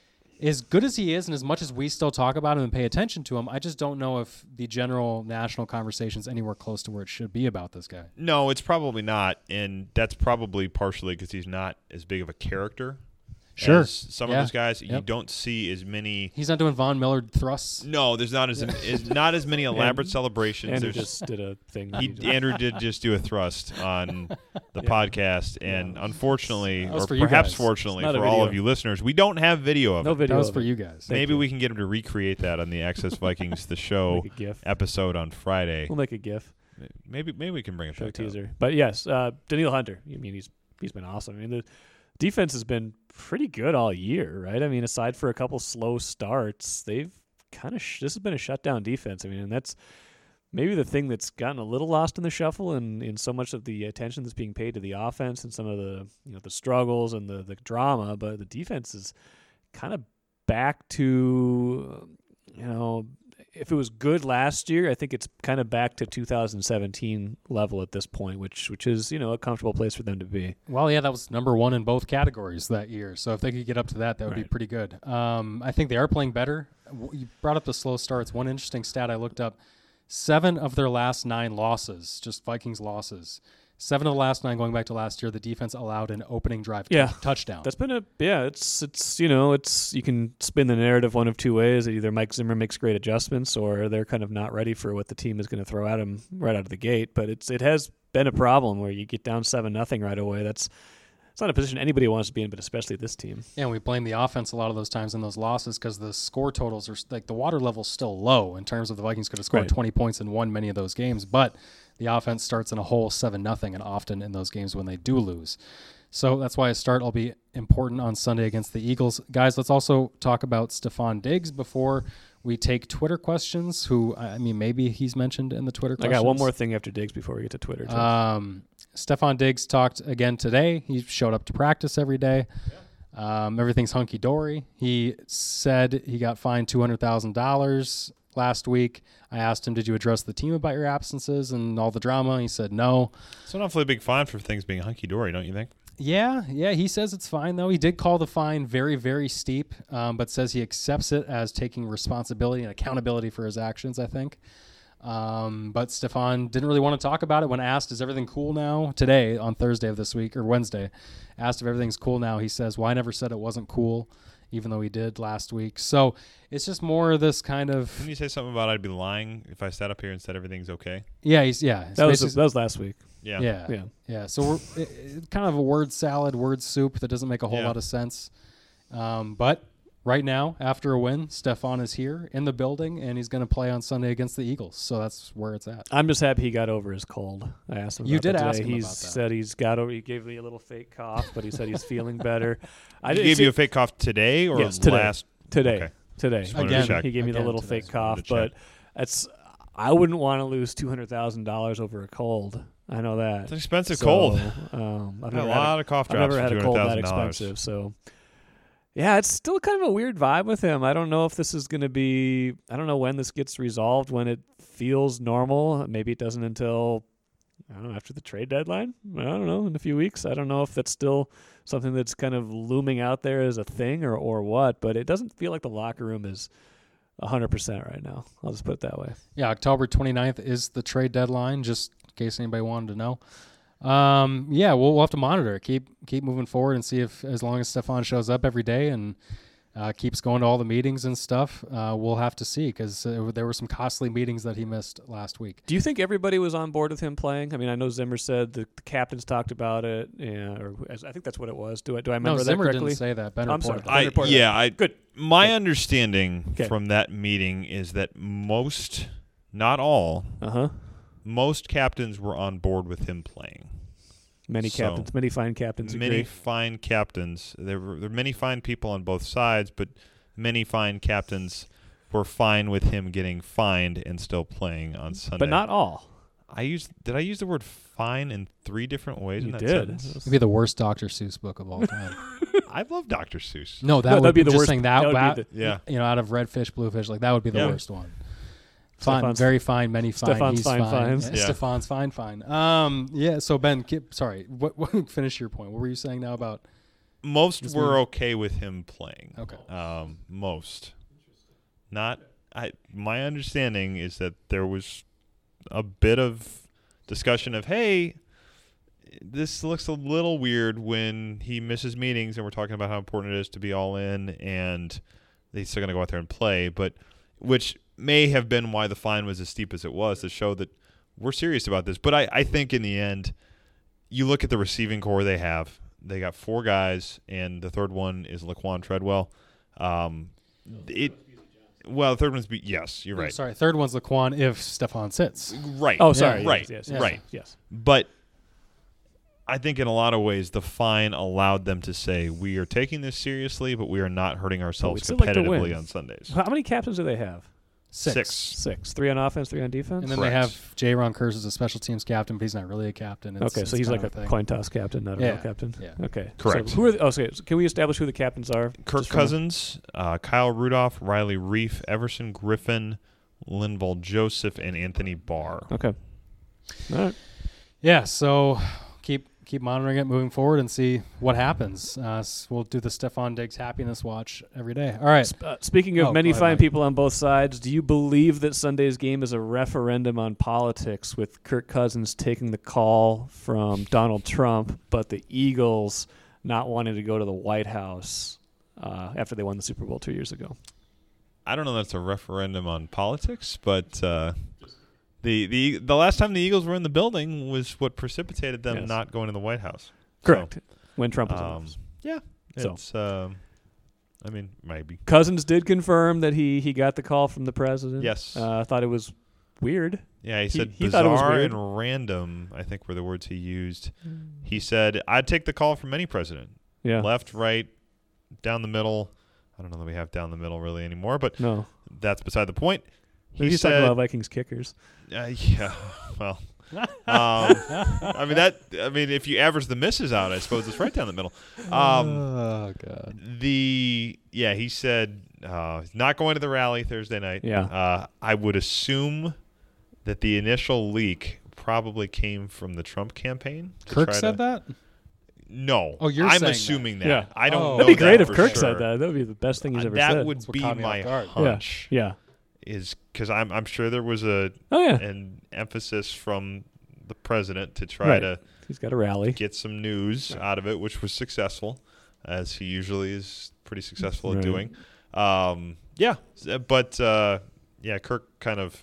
Speaker 2: as good as he is, and as much as we still talk about him and pay attention to him, I just don't know if the general national conversation is anywhere close to where it should be about this guy.
Speaker 4: No, it's probably not, and that's probably partially because he's not as big of a character
Speaker 2: Sure.
Speaker 4: as some
Speaker 2: Yeah.
Speaker 4: of those guys.
Speaker 2: Yep.
Speaker 4: You don't see as many.
Speaker 2: He's not doing Von Miller thrusts.
Speaker 4: No, there's not as, as not as many elaborate celebrations.
Speaker 3: Andrew
Speaker 4: There's
Speaker 3: just did a thing.
Speaker 4: He, Andrew did just do a thrust on the podcast, and
Speaker 3: Yeah.
Speaker 4: unfortunately,
Speaker 2: That was
Speaker 4: or
Speaker 2: for you
Speaker 4: perhaps
Speaker 2: guys.
Speaker 4: fortunately
Speaker 3: It's not
Speaker 4: for
Speaker 3: a
Speaker 4: all
Speaker 3: video.
Speaker 4: of you listeners, we don't have video of
Speaker 3: No
Speaker 4: it.
Speaker 3: video.
Speaker 2: That was
Speaker 3: of
Speaker 2: for
Speaker 3: it.
Speaker 2: you guys.
Speaker 3: Thank
Speaker 4: Maybe
Speaker 3: you.
Speaker 4: we can get him to recreate that on the Access Vikings the show
Speaker 3: Make a GIF.
Speaker 4: episode on Friday.
Speaker 3: We'll make a GIF.
Speaker 4: Maybe maybe we can bring it
Speaker 3: Show
Speaker 4: back up.
Speaker 3: teaser. But yes, uh, Danielle Hunter. I mean, he's he's been awesome. I mean, the defense has been pretty good all year, right? I mean, aside for a couple slow starts, they've kind of sh- this has been a shutdown defense. I mean, and that's maybe the thing that's gotten a little lost in the shuffle, and in so much of the attention that's being paid to the offense and some of the you know the struggles and the the drama. But the defense is kind of back to you know. If it was good last year, I think it's kind of back to two thousand seventeen level at this point, which which is, you know, a comfortable place for them to be.
Speaker 2: Well, yeah, that was number one in both categories that year. So if they could get up to that, that would be
Speaker 3: Right.
Speaker 2: pretty good. Um, I think they are playing better. W- You brought up the slow starts. One interesting stat I looked up, seven of their last nine losses, just Vikings losses, seven of the last nine going back to last year, the defense allowed an opening drive t-
Speaker 3: Yeah.
Speaker 2: touchdown.
Speaker 3: That's been a yeah. It's it's you know it's you can spin the narrative one of two ways. Either Mike Zimmer makes great adjustments, or they're kind of not ready for what the team is going to throw at him right out of the gate. But it's it has been a problem where you get down seven nothing right away. That's it's not a position anybody wants to be in, but especially this team.
Speaker 2: Yeah, and we blame the offense a lot of those times in those losses because the score totals are like the water level's still low in terms of the Vikings could have scored
Speaker 3: Right.
Speaker 2: twenty points and won many of those games, but the offense starts in a hole seven nothing, and often in those games when they do lose. So that's why a start will be important on Sunday against the Eagles. Guys, let's also talk about Stephon Diggs before we take Twitter questions, who, I mean, maybe he's mentioned in the Twitter
Speaker 3: I
Speaker 2: questions.
Speaker 3: got one more thing after Diggs before we get to Twitter. Too.
Speaker 2: Um, Stephon Diggs talked again today. He showed up to practice every day. Um, everything's hunky-dory. He said he got fined two hundred thousand dollars last week. I asked him, did you address the team about your absences and all the drama? He said no.
Speaker 4: It's an awfully big fine for things being hunky dory, don't you think?
Speaker 2: Yeah, yeah, he says it's fine, though. He did call the fine very, very steep, um, but says he accepts it as taking responsibility and accountability for his actions, I think. Um, but Stephon didn't really want to talk about it when asked, is everything cool now? Today, on Thursday of this week, or Wednesday, asked if everything's cool now. He says, well, I never said it wasn't cool, even though he did last week. So it's just more of this kind of...
Speaker 4: Didn't you say something about I'd be lying if I sat up here and said everything's okay?
Speaker 2: Yeah, he's yeah. it's
Speaker 3: that was
Speaker 2: basically-
Speaker 3: that was last week.
Speaker 4: Yeah.
Speaker 2: yeah.
Speaker 3: Yeah.
Speaker 2: Yeah, so we're it, it, kind of a word salad, word soup that doesn't make a whole
Speaker 4: Yeah.
Speaker 2: lot of sense. Um, but right now, after a win, Stephon is here in the building, and he's going to play on Sunday against the Eagles. So that's where it's at.
Speaker 3: I'm just happy he got over his cold. I asked him.
Speaker 2: You
Speaker 3: about
Speaker 2: did
Speaker 3: that
Speaker 2: ask
Speaker 3: today.
Speaker 2: him
Speaker 3: He
Speaker 2: about that.
Speaker 3: said he's got over. He gave me a little fake cough, but he said he's feeling better. I
Speaker 4: He
Speaker 3: did-
Speaker 4: gave
Speaker 3: see-
Speaker 4: you a fake cough today or
Speaker 3: Yes, today.
Speaker 4: last?
Speaker 3: today.
Speaker 4: Okay.
Speaker 3: Today.
Speaker 4: Just wanted
Speaker 2: Again,
Speaker 4: to check.
Speaker 3: He gave me the
Speaker 2: Again
Speaker 3: little
Speaker 2: today.
Speaker 3: fake cough,
Speaker 4: Just wanted
Speaker 3: but
Speaker 4: to
Speaker 3: it's. I wouldn't want to lose two hundred thousand dollars over a cold. I know that.
Speaker 4: It's an expensive
Speaker 3: So,
Speaker 4: cold.
Speaker 3: Um, I've
Speaker 4: A
Speaker 3: never
Speaker 4: lot
Speaker 3: had a,
Speaker 4: of cough
Speaker 3: I've
Speaker 4: drops
Speaker 3: never had
Speaker 4: for
Speaker 3: a
Speaker 4: two
Speaker 3: cold
Speaker 4: hundred
Speaker 3: that
Speaker 4: thousand dollars.
Speaker 3: expensive. So, yeah, it's still kind of a weird vibe with him. I don't know if this is going to be. I don't know when this gets resolved. When it feels normal. Maybe it doesn't until I don't know after the trade deadline. I don't know in a few weeks. I don't know if that's still something that's kind of looming out there as a thing or or what. But it doesn't feel like the locker room is one hundred percent right now. I'll just put it that way.
Speaker 2: Yeah, October twenty-ninth is the trade deadline, just in case anybody wanted to know. Um, yeah, we'll, we'll have to monitor it. Keep keep moving forward and see if, as long as Stephon shows up every day and uh, keeps going to all the meetings and stuff, uh, we'll have to see because uh, there were some costly meetings that he missed last week.
Speaker 3: Do you think everybody was on board with him playing? I mean, I know Zimmer said the, the captains talked about it, yeah, or I think that's what it was. Do I do I remember
Speaker 2: no,
Speaker 3: that
Speaker 2: Zimmer
Speaker 3: correctly?
Speaker 2: didn't say that. Ben
Speaker 3: I'm sorry.
Speaker 2: reported
Speaker 3: I-
Speaker 2: that.
Speaker 4: I,
Speaker 3: reported
Speaker 4: yeah,
Speaker 3: that.
Speaker 4: I
Speaker 3: Good.
Speaker 4: My
Speaker 3: Okay.
Speaker 4: understanding
Speaker 3: Okay.
Speaker 4: from that meeting is that most, not all,
Speaker 3: Uh huh.
Speaker 4: most captains were on board with him playing.
Speaker 3: Many
Speaker 4: So,
Speaker 3: captains, many fine captains
Speaker 4: Many
Speaker 3: agree.
Speaker 4: fine captains. There were, there were many fine people on both sides, but many fine captains were fine with him getting fined and still playing on Sunday.
Speaker 3: But not all.
Speaker 4: I used. Did I use the word fine in three different ways
Speaker 3: You
Speaker 4: in that
Speaker 3: did.
Speaker 4: sentence?
Speaker 2: It'd be the worst Doctor Seuss book of all time.
Speaker 4: I love Doctor Seuss.
Speaker 2: no, that
Speaker 3: No,
Speaker 2: would
Speaker 3: that'd be the
Speaker 2: just
Speaker 3: worst-
Speaker 2: saying that,
Speaker 3: that would be
Speaker 2: that-
Speaker 3: the-
Speaker 4: Yeah.
Speaker 2: you know, out of redfish, bluefish, like that would be the
Speaker 4: Yeah.
Speaker 2: worst one. Fine,
Speaker 3: Stefan's-
Speaker 2: very fine, many fine.
Speaker 3: Stefan's
Speaker 2: He's
Speaker 3: fine
Speaker 2: fine.
Speaker 3: fines.
Speaker 2: Yeah,
Speaker 4: Yeah.
Speaker 2: Stefan's fine, fine. Um, yeah. So Ben, keep, sorry. What, what? Finish your point. What were you saying now about?
Speaker 4: Most
Speaker 2: This
Speaker 4: were
Speaker 2: mean-
Speaker 4: okay with him playing.
Speaker 2: Okay.
Speaker 4: Um, most. Not. I. My understanding is that there was a bit of discussion of, hey, this looks a little weird when he misses meetings and we're talking about how important it is to be all in and he's still going to go out there and play, but which may have been why the fine was as steep as it was to show that we're serious about this. But I, I think in the end, you look at the receiving core they have. They got four guys, and the third one is Laquan Treadwell. Um, it well, the third one's be, yes, you're right.
Speaker 2: Sorry. Third one's Laquan if Stephon sits.
Speaker 4: Right.
Speaker 3: Oh, sorry.
Speaker 2: Yeah.
Speaker 4: Right.
Speaker 3: Yes, yes,
Speaker 2: Yeah.
Speaker 4: Right.
Speaker 3: Yes.
Speaker 4: But I think in a lot of ways, the fine allowed them to say, we are taking this seriously, but we are not hurting ourselves
Speaker 3: we'd still like to
Speaker 4: competitively
Speaker 3: win.
Speaker 4: on Sundays.
Speaker 3: How many captains do they have?
Speaker 2: Six.
Speaker 4: Six.
Speaker 3: Six. Three on offense, three on defense.
Speaker 2: And then
Speaker 4: Correct.
Speaker 2: they have J. Ron Kurz as a special teams captain, but he's not really a captain. It's,
Speaker 3: okay,
Speaker 2: it's
Speaker 3: so he's
Speaker 2: kind
Speaker 3: like
Speaker 2: of
Speaker 3: a
Speaker 2: thing.
Speaker 3: coin toss captain, not a
Speaker 2: Yeah.
Speaker 3: real captain.
Speaker 2: Yeah.
Speaker 3: Okay.
Speaker 4: Correct.
Speaker 3: So who are the, oh, so can we establish who the captains are?
Speaker 4: Kirk
Speaker 3: Just from-
Speaker 4: Cousins, uh, Kyle Rudolph, Riley Reif, Everson Griffin, Linval Joseph, and Anthony Barr.
Speaker 3: Okay. All right.
Speaker 2: Yeah. So keep keep monitoring it, moving forward, and see what happens. Uh, s- we'll do the Stephon Diggs happiness watch every day. All right.
Speaker 3: Uh, speaking of
Speaker 2: Oh,
Speaker 3: many
Speaker 2: go ahead,
Speaker 3: fine
Speaker 2: Mike.
Speaker 3: people on both sides, do you believe that Sunday's game is a referendum on politics with Kirk Cousins taking the call from Donald Trump, but the Eagles not wanting to go to the White House uh, after they won the Super Bowl two years ago?
Speaker 4: I don't know that's a referendum on politics, but uh, the, the the last time the Eagles were in the building was what precipitated them
Speaker 3: Yes.
Speaker 4: not going to the White House.
Speaker 3: Correct. when Trump was in
Speaker 4: Um,
Speaker 3: office.
Speaker 4: yeah,
Speaker 3: So-
Speaker 4: it's. Um, I mean, maybe.
Speaker 3: Cousins did confirm that he, he got the call from the president.
Speaker 4: Yes.
Speaker 3: Uh, I thought it was weird.
Speaker 4: Yeah, he
Speaker 3: He-
Speaker 4: said
Speaker 3: he thought it was
Speaker 4: bizarre
Speaker 3: weird.
Speaker 4: and random, I think were the words he used. He said, I'd take the call from any president.
Speaker 3: Yeah.
Speaker 4: Left, right, down the middle. I don't know that we have down the middle really anymore, but
Speaker 3: No.
Speaker 4: that's beside the point. He
Speaker 3: He's talking
Speaker 4: said,
Speaker 3: about Vikings kickers.
Speaker 4: uh, yeah, well, um, I mean, that, I mean, if you average the misses out, I suppose it's right down the middle. Um,
Speaker 2: oh God.
Speaker 4: The yeah, he said uh, he's not going to the rally Thursday night.
Speaker 3: Yeah.
Speaker 4: uh, I would assume that the initial leak probably came from the Trump campaign. to
Speaker 2: Kirk
Speaker 4: try
Speaker 2: said
Speaker 4: to-
Speaker 2: that?
Speaker 4: No.
Speaker 2: Oh, you're
Speaker 4: I'm
Speaker 2: saying that.
Speaker 4: assuming that.
Speaker 3: Yeah.
Speaker 4: I don't
Speaker 2: Oh.
Speaker 4: know.
Speaker 3: That'd be great
Speaker 4: that
Speaker 3: if
Speaker 4: for
Speaker 3: Kirk
Speaker 4: sure.
Speaker 3: said that. That would be the best thing he's
Speaker 4: Uh,
Speaker 3: ever
Speaker 4: that
Speaker 3: said.
Speaker 4: would
Speaker 2: That's what
Speaker 4: be
Speaker 2: caught me
Speaker 4: my
Speaker 2: off guard.
Speaker 4: hunch.
Speaker 3: Yeah.
Speaker 4: Is because I'm I'm sure there was a
Speaker 3: Oh, yeah.
Speaker 4: an emphasis from the president to try
Speaker 3: Right.
Speaker 4: to
Speaker 3: He's got a rally.
Speaker 4: get some news out of it, which was successful, as he usually is pretty successful
Speaker 3: Right.
Speaker 4: at doing. Um, yeah, s- but uh, yeah, Kirk kind of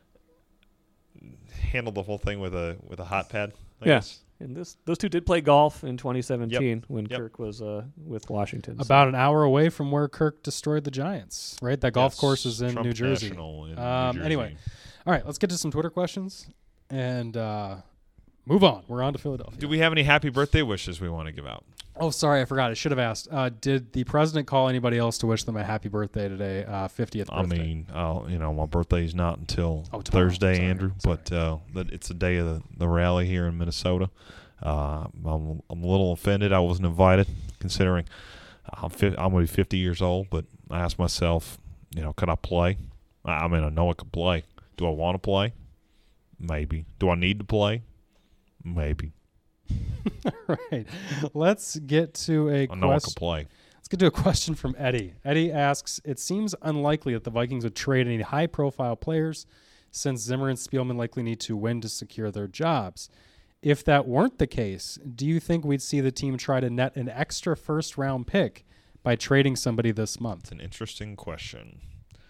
Speaker 4: handled the whole thing with a with a hot pad. I
Speaker 3: Yeah.
Speaker 4: guess.
Speaker 3: And this, those two did play golf in twenty seventeen when
Speaker 4: Yep.
Speaker 3: Kirk was uh, with Washington. so-
Speaker 2: About an hour away from where Kirk destroyed the Giants, right? That golf
Speaker 4: Yes,
Speaker 2: course is in
Speaker 4: Trump
Speaker 2: New Jersey.
Speaker 4: National in New
Speaker 2: Um,
Speaker 4: Jersey.
Speaker 2: anyway. All right, let's get to some Twitter questions. And uh, Move on. We're on to Philadelphia.
Speaker 4: Do we have any happy birthday wishes we want to give out?
Speaker 2: Oh, sorry, I forgot. I should have asked. Uh, did the president call anybody else to wish them a happy birthday today? Uh, fiftieth birthday.
Speaker 4: I mean, uh, you know, my birthday's not until
Speaker 2: Oh, tomorrow.
Speaker 4: Thursday,
Speaker 2: Sorry.
Speaker 4: Andrew,
Speaker 2: Sorry.
Speaker 4: but uh, but it's the day of the, the rally here in Minnesota. Uh, I'm, I'm a little offended I wasn't invited, considering I'm, fi- I'm going to be fifty years old, but I asked myself, you know, could I play? I, I mean, I know I could play. Do I want to play? Maybe. Do I need to play? Maybe.
Speaker 2: Right. Let's get to a
Speaker 4: I know I
Speaker 2: question.
Speaker 4: could play.
Speaker 2: Let's get to a question from Eddie. Eddie asks, it seems unlikely that the Vikings would trade any high-profile players since Zimmer and Spielman likely need to win to secure their jobs. If that weren't the case, do you think we'd see the team try to net an extra first-round pick by trading somebody this month?
Speaker 4: It's an interesting question.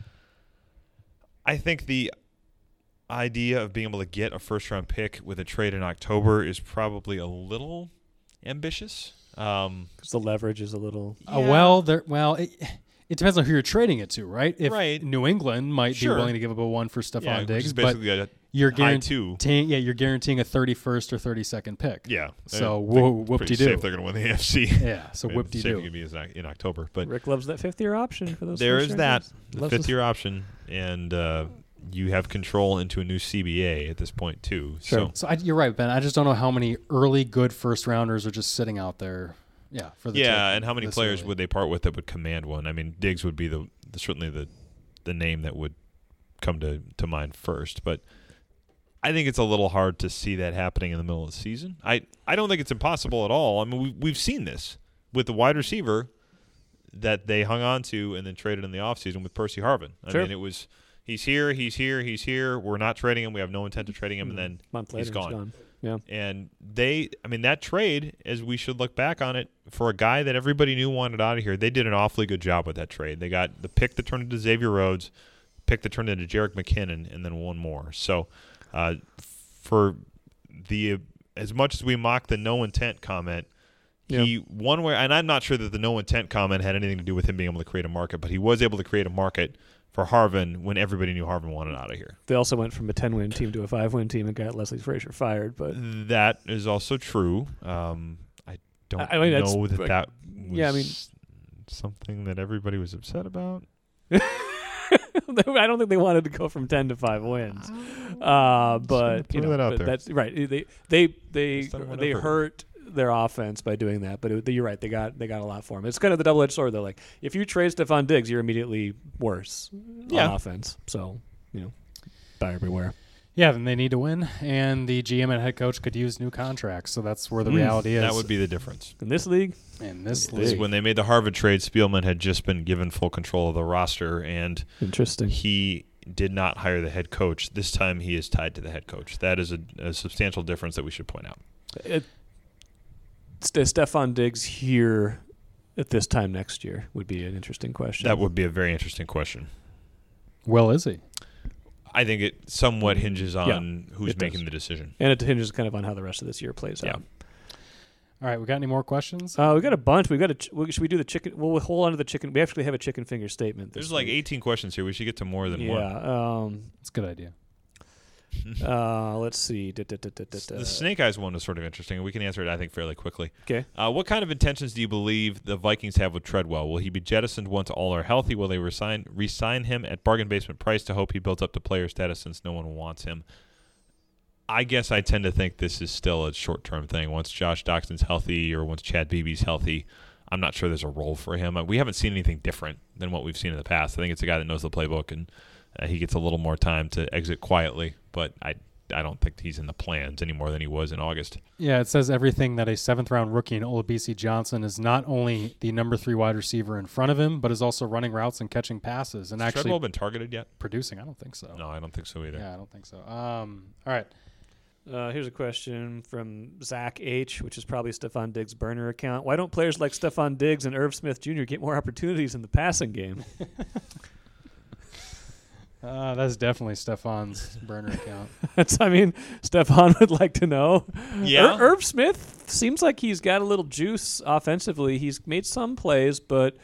Speaker 4: I think the idea of being able to get a first-round pick with a trade in October is probably a little ambitious. Um,
Speaker 3: Because the leverage is a little.
Speaker 2: Uh, well, there. Well, it, it depends on who you're trading it to, right? If
Speaker 4: Right.
Speaker 2: New England might
Speaker 4: Sure.
Speaker 2: be willing to give up a one for
Speaker 4: yeah,
Speaker 2: Stephon
Speaker 4: which
Speaker 2: Diggs,
Speaker 4: is
Speaker 2: but
Speaker 4: basically a
Speaker 2: you're
Speaker 4: high two.
Speaker 2: guaranteeing, yeah, you're guaranteeing a thirty-first or thirty-second pick.
Speaker 4: Yeah.
Speaker 2: So
Speaker 4: I think
Speaker 2: whoa,
Speaker 4: pretty
Speaker 2: whoop-de-doo.
Speaker 4: safe they're going to win the A F C.
Speaker 2: Yeah, so
Speaker 4: I mean,
Speaker 2: whoop-de-doo.
Speaker 4: safe it could be is in October, but
Speaker 3: Rick loves that fifth year option for those.
Speaker 4: there
Speaker 3: first
Speaker 4: is
Speaker 3: round
Speaker 4: that
Speaker 3: picks.
Speaker 4: the
Speaker 3: Loves
Speaker 4: fifth
Speaker 3: this-
Speaker 4: year option, and uh, you have control into a new C B A at this point too.
Speaker 3: Sure.
Speaker 4: So
Speaker 2: So I, you're right, Ben. I just don't know how many early good first rounders are just sitting out there. Yeah, for the
Speaker 4: yeah,
Speaker 2: take
Speaker 4: and how many
Speaker 2: this
Speaker 4: players
Speaker 2: early.
Speaker 4: would they part with that would command one? I mean, Diggs would be the, the certainly the the name that would come to, to mind first, but I think it's a little hard to see that happening in the middle of the season. I, I don't think it's impossible at all. I mean, we, we've seen this with the wide receiver that they hung on to and then traded in the offseason with Percy Harvin. I
Speaker 3: Sure.
Speaker 4: mean, it was he's here, he's here, he's here. We're not trading him. We have no intent of trading him, and
Speaker 3: Mm,
Speaker 4: then
Speaker 3: month later
Speaker 4: he's gone.
Speaker 3: gone. Yeah.
Speaker 4: And they, I mean, that trade, as we should look back on it, for a guy that everybody knew wanted out of here, they did an awfully good job with that trade. They got the pick that turned into Xavier Rhodes, pick that turned into Jerick McKinnon, and then one more. So, uh, for the as much as we mock the no intent comment,
Speaker 3: Yeah.
Speaker 4: he one way, and I'm not sure that the no intent comment had anything to do with him being able to create a market, but he was able to create a market for Harvin when everybody knew Harvin wanted out of here.
Speaker 3: They also went from a ten-win team to a five-win team and got Leslie Frazier fired. But
Speaker 4: That is also true. Um, I don't
Speaker 3: I mean, that's-
Speaker 4: know that
Speaker 3: like,
Speaker 4: that was
Speaker 3: yeah, I mean-
Speaker 4: something that everybody was upset about.
Speaker 3: I don't think they wanted to go from ten to five wins. Uh, but you
Speaker 4: throw
Speaker 3: know,
Speaker 4: that out
Speaker 3: but
Speaker 4: there.
Speaker 3: that's right. They they they
Speaker 4: Just don't want
Speaker 3: they
Speaker 4: effort.
Speaker 3: hurt their offense by doing that. But it, you're right. They got they got a lot for him. It's kind of the double-edged sword. They're like, if you trade Stephon Diggs, you're immediately worse
Speaker 4: Yeah.
Speaker 3: on offense. So you know, buyer beware.
Speaker 2: Yeah, then they need to win, and the G M and head coach could use new contracts. So that's where the
Speaker 3: Mm,
Speaker 2: reality is.
Speaker 4: That would be the difference.
Speaker 3: In this league,
Speaker 2: in this
Speaker 3: Big.
Speaker 4: Is
Speaker 2: league.
Speaker 4: when they made the Harvard trade, Spielman had just been given full control of the roster, and
Speaker 3: interesting.
Speaker 4: he did not hire the head coach. This time he is tied to the head coach. That is a, a substantial difference that we should point out.
Speaker 3: It, St- Stephon Diggs here at this time next year would be an interesting question.
Speaker 4: That would be a very interesting question.
Speaker 2: Well, is he?
Speaker 4: I think it somewhat hinges on who's
Speaker 3: it
Speaker 4: making
Speaker 3: does.
Speaker 4: the decision.
Speaker 3: and it hinges kind of on how the rest of this year plays
Speaker 4: Yeah.
Speaker 3: out.
Speaker 2: All right, we got any more questions?
Speaker 3: Uh, we got a bunch. We got a. Ch- well, should we do the chicken? Well, we'll hold on to the chicken. We actually have a chicken finger statement. This
Speaker 4: There's like
Speaker 3: week.
Speaker 4: eighteen questions here. We should get to more than one.
Speaker 3: Yeah. Um,
Speaker 2: It's a good idea.
Speaker 3: uh, let's see. Da, da, da, da, da, da.
Speaker 4: The Snake Eyes one is sort of interesting. We can answer it, I think, fairly quickly.
Speaker 3: Okay.
Speaker 4: Uh, what kind of intentions do you believe the Vikings have with Treadwell? Will he be jettisoned once all are healthy? Will they resign re-sign him at bargain basement price to hope he builds up to player status since no one wants him? I guess I tend to think this is still a short-term thing. Once Josh Doxson's healthy or once Chad Beebe's healthy, I'm not sure there's a role for him. Uh, We haven't seen anything different than what we've seen in the past. I think it's a guy that knows the playbook, and uh, he gets a little more time to exit quietly, but I I don't think he's in the plans any more than he was in August.
Speaker 2: Yeah, it says everything that a seventh round rookie in Olabisi Johnson is not only the number three wide receiver in front of him, but is also running routes and catching passes and
Speaker 4: Has
Speaker 2: actually
Speaker 4: Treadwell been targeted yet?
Speaker 2: producing. I don't think so.
Speaker 4: No, I don't think so either.
Speaker 2: Yeah, I don't think so. Um, all right.
Speaker 3: Uh, here's a question from Zach H., which is probably Stephon Diggs' burner account. Why don't players like Stephon Diggs and Irv Smith Junior get more opportunities in the passing game?
Speaker 2: Uh, that's definitely Stefan's burner account.
Speaker 3: That's, I mean, Stephon would like to know.
Speaker 4: Yeah.
Speaker 3: Ir- Irv Smith seems like he's got a little juice offensively. He's made some plays, but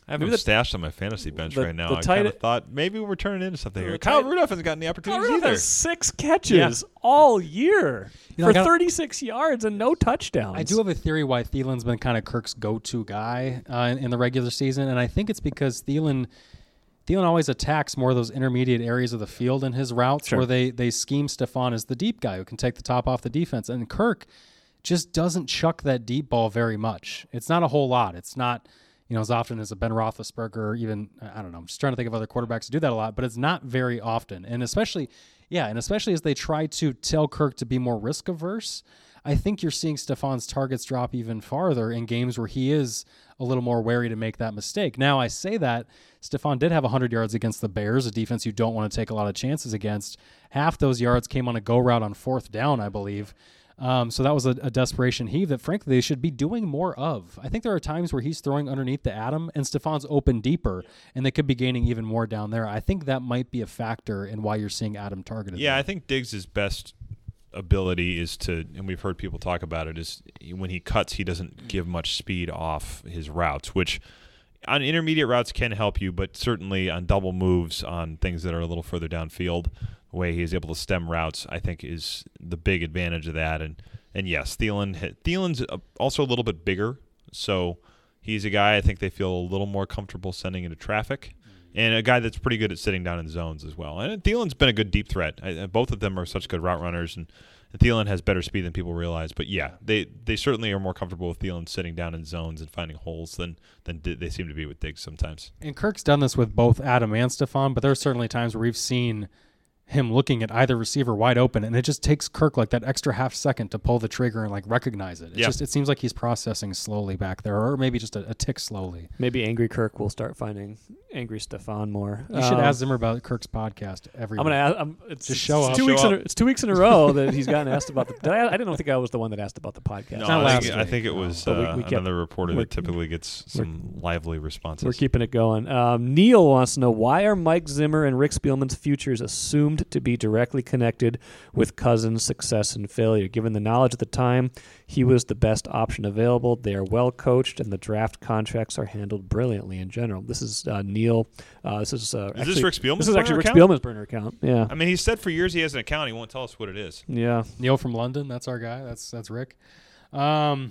Speaker 4: I have
Speaker 3: Maybe
Speaker 4: him
Speaker 3: the-
Speaker 4: stashed on my fantasy bench
Speaker 3: the-
Speaker 4: right now.
Speaker 3: the
Speaker 4: I
Speaker 3: tight-
Speaker 4: kind of thought maybe we're turning into something
Speaker 3: The
Speaker 4: here.
Speaker 3: tight-
Speaker 4: Kyle Rudolph hasn't gotten the
Speaker 3: Kyle
Speaker 4: opportunities
Speaker 3: Rudolph
Speaker 4: either.
Speaker 3: has six catches all year
Speaker 2: You know,
Speaker 3: for
Speaker 2: I got-
Speaker 3: thirty-six yards and no touchdowns.
Speaker 2: I do have a theory why Thielen's been kind of Kirk's go-to guy uh, in, in the regular season, and I think it's because Thielen Thielen always attacks more of those intermediate areas of the field in his routes
Speaker 3: Sure.
Speaker 2: where they they scheme Stephon as the deep guy who can take the top off the defense, and Kirk just doesn't chuck that deep ball very much. It's not a whole lot. It's not, you know, as often as a Ben Roethlisberger or even, I don't know, I'm just trying to think of other quarterbacks who do that a lot, but it's not very often. And especially, yeah, and especially as they try to tell Kirk to be more risk averse, I think you're seeing Stephon's targets drop even farther in games where he is a little more wary to make that mistake. Now, I say that Stephon did have one hundred yards against the Bears, a defense you don't want to take a lot of chances against. Half those yards came on a go route on fourth down, I believe. Um, so that was a, a desperation heave that, frankly, they should be doing more of. I think there are times where he's throwing underneath the Adam and Stephon's open deeper, and they could be gaining even more down there. I think that might be a factor in why you're seeing Adam targeted.
Speaker 4: Yeah,
Speaker 2: there.
Speaker 4: I think Diggs' best ability is to, and we've heard people talk about it, is when he cuts, he doesn't give much speed off his routes, which on intermediate routes can help you, but certainly on double moves on things that are a little further downfield, the way he is able to stem routes, I think, is the big advantage of that. And and yes, Thielen, Thielen's also a little bit bigger, so he's a guy I think they feel a little more comfortable sending into traffic, and a guy that's pretty good at sitting down in zones as well. And Thielen's been a good deep threat. I, both of them are such good route runners, and Thielen has better speed than people realize. But yeah, they, they certainly are more comfortable with Thielen sitting down in zones and finding holes than than they seem to be with Diggs sometimes.
Speaker 2: And Kirk's done this with both Adam and Stephon, but there are certainly times where we've seen him looking at either receiver wide open, and it just takes Kirk like that extra half second to pull the trigger and like recognize it. It's
Speaker 4: Yeah.
Speaker 2: just it seems like he's processing slowly back there, or maybe just a, a tick slowly.
Speaker 3: Maybe angry Kirk will start finding angry Stephon more.
Speaker 2: You should
Speaker 3: Um,
Speaker 2: ask Zimmer about Kirk's podcast every
Speaker 3: I'm
Speaker 2: week.
Speaker 3: gonna. Ask, I'm, it's
Speaker 2: Just show
Speaker 3: it's
Speaker 2: up.
Speaker 3: Two
Speaker 4: Show
Speaker 3: weeks.
Speaker 4: up.
Speaker 3: In a, it's two weeks in a row that he's gotten asked about the. Did I, I didn't think I was the one that asked about the podcast.
Speaker 4: No,
Speaker 2: not
Speaker 4: I
Speaker 2: last
Speaker 4: think, I
Speaker 2: week.
Speaker 4: think it was
Speaker 3: But we-
Speaker 4: uh,
Speaker 3: we kept-
Speaker 4: another reporter
Speaker 3: we're-
Speaker 4: that typically gets some lively responses.
Speaker 3: We're keeping it going. Um, Neil wants to know, why are Mike Zimmer and Rick Spielman's futures assumed to be directly connected with Cousins' success and failure? Given the knowledge at the time, he was the best option available. They are well coached, and the draft contracts are handled brilliantly in general. This is uh, Neil. Uh, this is uh,
Speaker 4: Is
Speaker 3: actually,
Speaker 4: this Rick Spielman's
Speaker 3: This is actually
Speaker 4: burner
Speaker 3: Rick
Speaker 4: account?
Speaker 3: Spielman's burner account. Yeah,
Speaker 4: I mean, he said for years he has an account. He won't tell us what it is.
Speaker 3: yeah.
Speaker 2: Neil from London, that's our guy. That's that's Rick. Um,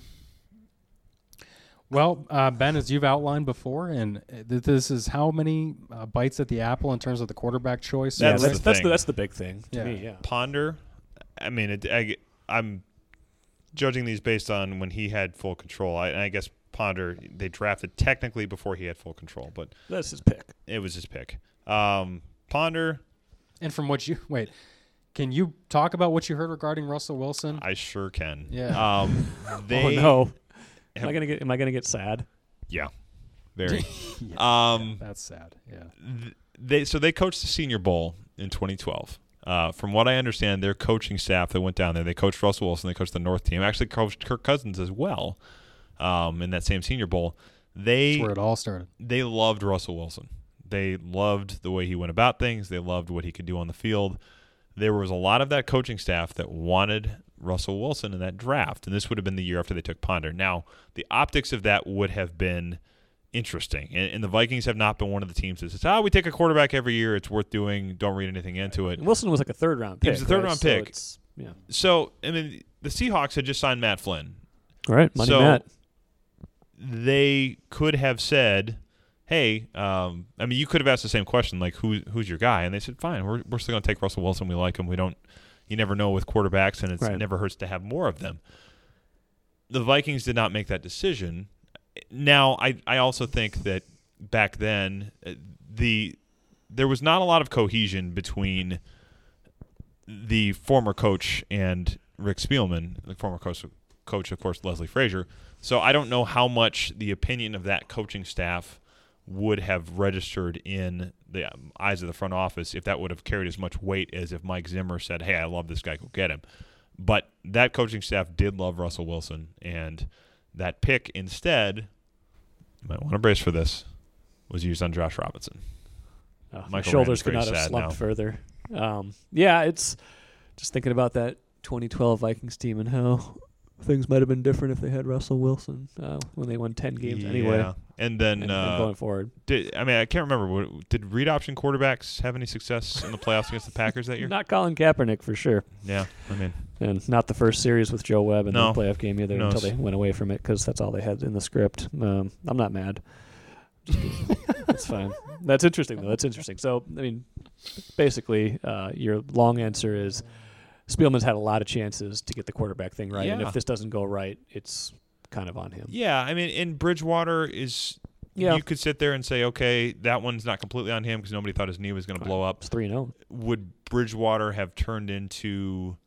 Speaker 2: well, uh, Ben, as you've outlined before, and th- this is how many uh, bites at the apple in terms of the quarterback choice.
Speaker 3: Yeah,
Speaker 4: That's
Speaker 3: that's
Speaker 4: the
Speaker 3: that's
Speaker 4: thing.
Speaker 3: the, that's the big thing to
Speaker 2: Yeah.
Speaker 3: me. Yeah,
Speaker 4: Ponder, I mean, it, I, I'm judging these based on when he had full control. I, and I guess Ponder, they drafted technically before he had full control, but
Speaker 3: that's his pick.
Speaker 4: it was his pick. Um, Ponder,
Speaker 2: And from what you wait, can you talk about what you heard regarding Russell Wilson?
Speaker 4: I sure can.
Speaker 2: Yeah.
Speaker 4: Um, they,
Speaker 3: oh no, am
Speaker 4: have-
Speaker 3: I gonna get? Am I gonna get sad?
Speaker 4: Yeah, very.
Speaker 2: Yeah,
Speaker 4: um,
Speaker 2: that's sad. Yeah.
Speaker 4: th- they so they coached the Senior Bowl in twenty twelve. Uh, from what I understand, their coaching staff that went down there, they coached Russell Wilson, they coached the North team, actually coached Kirk Cousins as well um, in that same Senior Bowl. They
Speaker 2: That's where it all started.
Speaker 4: they loved Russell Wilson. They loved the way he went about things. They loved what he could do on the field. There was a lot of that coaching staff that wanted Russell Wilson in that draft, and this would have been the year after they took Ponder. Now, the optics of that would have been interesting, and, and the Vikings have not been one of the teams that says, "Ah, we take a quarterback every year. It's worth doing. Don't read anything into it."
Speaker 3: And Wilson was like a third round
Speaker 4: He
Speaker 3: pick.
Speaker 4: was a third
Speaker 3: right?
Speaker 4: round
Speaker 3: So
Speaker 4: pick.
Speaker 3: it's- yeah.
Speaker 4: So, I mean, the Seahawks had just signed Matt Flynn.
Speaker 3: All right, Money
Speaker 4: so
Speaker 3: Matt.
Speaker 4: they could have said, "Hey, um, I mean, you could have asked the same question, like, who, who's your guy?" And they said, "Fine, we're we're still going to take Russell Wilson. We like him. We don't. You never know with quarterbacks, and it's,
Speaker 3: Right.
Speaker 4: it never hurts to have more of them." The Vikings did not make that decision. Now, I I also think that back then uh, the there was not a lot of cohesion between the former coach and Rick Spielman, the former coach, coach of course, Leslie Frazier. So I don't know how much the opinion of that coaching staff would have registered in the um, eyes of the front office if that would have carried as much weight as if Mike Zimmer said, "Hey, I love this guy, go get him." But that coaching staff did love Russell Wilson, and that pick instead, you might want to brace for this, was used on Josh Robinson.
Speaker 3: Oh, my
Speaker 4: Michael
Speaker 3: shoulders
Speaker 4: Randall's
Speaker 3: could
Speaker 4: very
Speaker 3: not have
Speaker 4: sad
Speaker 3: slumped
Speaker 4: now.
Speaker 3: further. Um, yeah, it's just thinking about that twenty twelve Vikings team and how things might have been different if they had Russell Wilson uh, when they won ten games
Speaker 4: yeah.
Speaker 3: anyway.
Speaker 4: And then
Speaker 3: And,
Speaker 4: uh,
Speaker 3: and going forward,
Speaker 4: did, I mean, I can't remember. What, did read option quarterbacks have any success in the playoffs against the Packers that year?
Speaker 3: not Colin Kaepernick for sure,
Speaker 4: Yeah, I mean,
Speaker 3: and not the first series with Joe Webb in
Speaker 4: No.
Speaker 3: the playoff game either
Speaker 4: Who knows?
Speaker 3: until they went away from it because that's all they had in the script. Um, I'm not mad. That's fine. That's interesting though. That's interesting. So I mean, basically, uh, your long answer is Spielman's had a lot of chances to get the quarterback thing right, and
Speaker 4: Yeah.
Speaker 3: if this doesn't go right, it's kind of on him.
Speaker 4: yeah, I mean, in Bridgewater is.
Speaker 3: Yeah.
Speaker 4: You could sit there and say, okay, that one's not completely on him because nobody thought his knee was going to blow up.
Speaker 3: It's three and zero.
Speaker 4: Would Bridgewater have turned into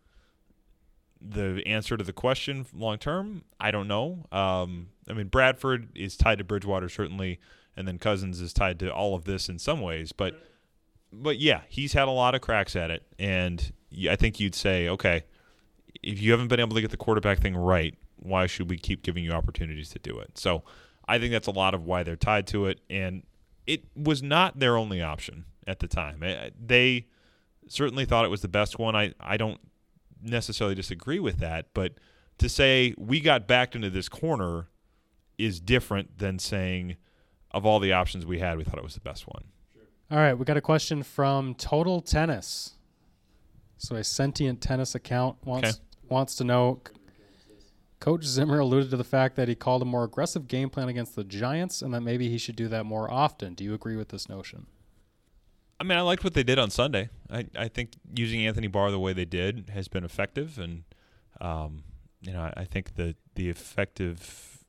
Speaker 4: the answer to the question long term? I don't know. Um, I mean, Bradford is tied to Bridgewater certainly, and then Cousins is tied to all of this in some ways. But, but yeah, he's had a lot of cracks at it, and I think you'd say, okay, if you haven't been able to get the quarterback thing right, why should we keep giving you opportunities to do it? So I think that's a lot of why they're tied to it, and it was not their only option at the time. They certainly thought it was the best one. I, I don't necessarily disagree with that, but to say we got backed into this corner is different than saying of all the options we had, we thought it was the best one.
Speaker 2: All right, we got a question from Total Tennis. So a sentient tennis account wants
Speaker 4: Okay.
Speaker 2: wants to know, Coach Zimmer alluded to the fact that he called a more aggressive game plan against the Giants and that maybe he should do that more often. Do you agree with this notion?
Speaker 4: I mean, I liked what they did on Sunday. I, I think using Anthony Barr the way they did has been effective, and um, you know, I, I think the the effective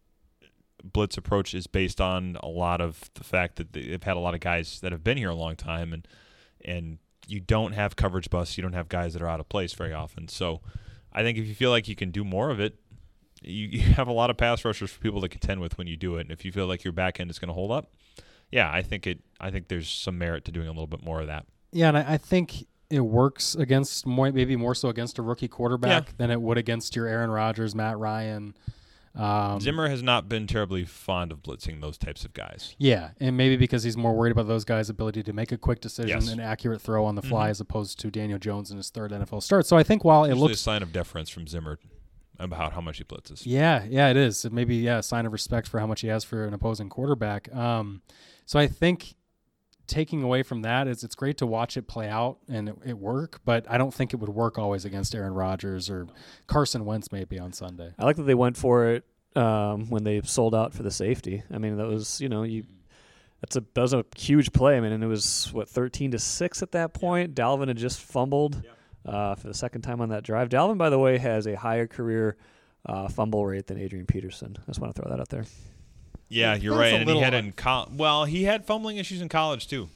Speaker 4: blitz approach is based on a lot of the fact that they've had a lot of guys that have been here a long time, and and you don't have coverage busts, you don't have guys that are out of place very often. So I think if you feel like you can do more of it, you, you have a lot of pass rushers for people to contend with when you do it, and if you feel like your back end is going to hold up, yeah, I think it. I think there's some merit to doing a little bit more of that.
Speaker 2: Yeah, and I, I think it works against more, maybe more so against a rookie quarterback
Speaker 4: Yeah.
Speaker 2: than it would against your Aaron Rodgers, Matt Ryan. Um,
Speaker 4: Zimmer has not been terribly fond of blitzing those types of guys.
Speaker 2: Yeah, and maybe because he's more worried about those guys' ability to make a quick decision
Speaker 4: Yes.
Speaker 2: and accurate throw on the fly
Speaker 4: Mhm.
Speaker 2: as opposed to Daniel Jones in his third N F L start. So I think while it
Speaker 4: Usually
Speaker 2: looks
Speaker 4: a sign of deference from Zimmer about how much he blitzes.
Speaker 2: Yeah, yeah, it is. It maybe yeah, a sign of respect for how much he has for an opposing quarterback. Um, so I think taking away from that is it's great to watch it play out and it, it work, but I don't think it would work always against Aaron Rodgers or Carson Wentz maybe on Sunday.
Speaker 3: I like that they went for it um, when they sold out for the safety. I mean, that was you know you. That's a that was a huge play. I mean, and it was what thirteen to six at that point. Dalvin had just fumbled uh, for the second time on that drive. Dalvin, by the way, has a higher career uh, fumble rate than Adrian Peterson. I just want to throw that out there.
Speaker 4: Yeah, you're
Speaker 2: That's
Speaker 4: right.
Speaker 2: a
Speaker 4: And he
Speaker 2: little
Speaker 4: had
Speaker 2: un-
Speaker 4: in col- well, he had fumbling issues in college too.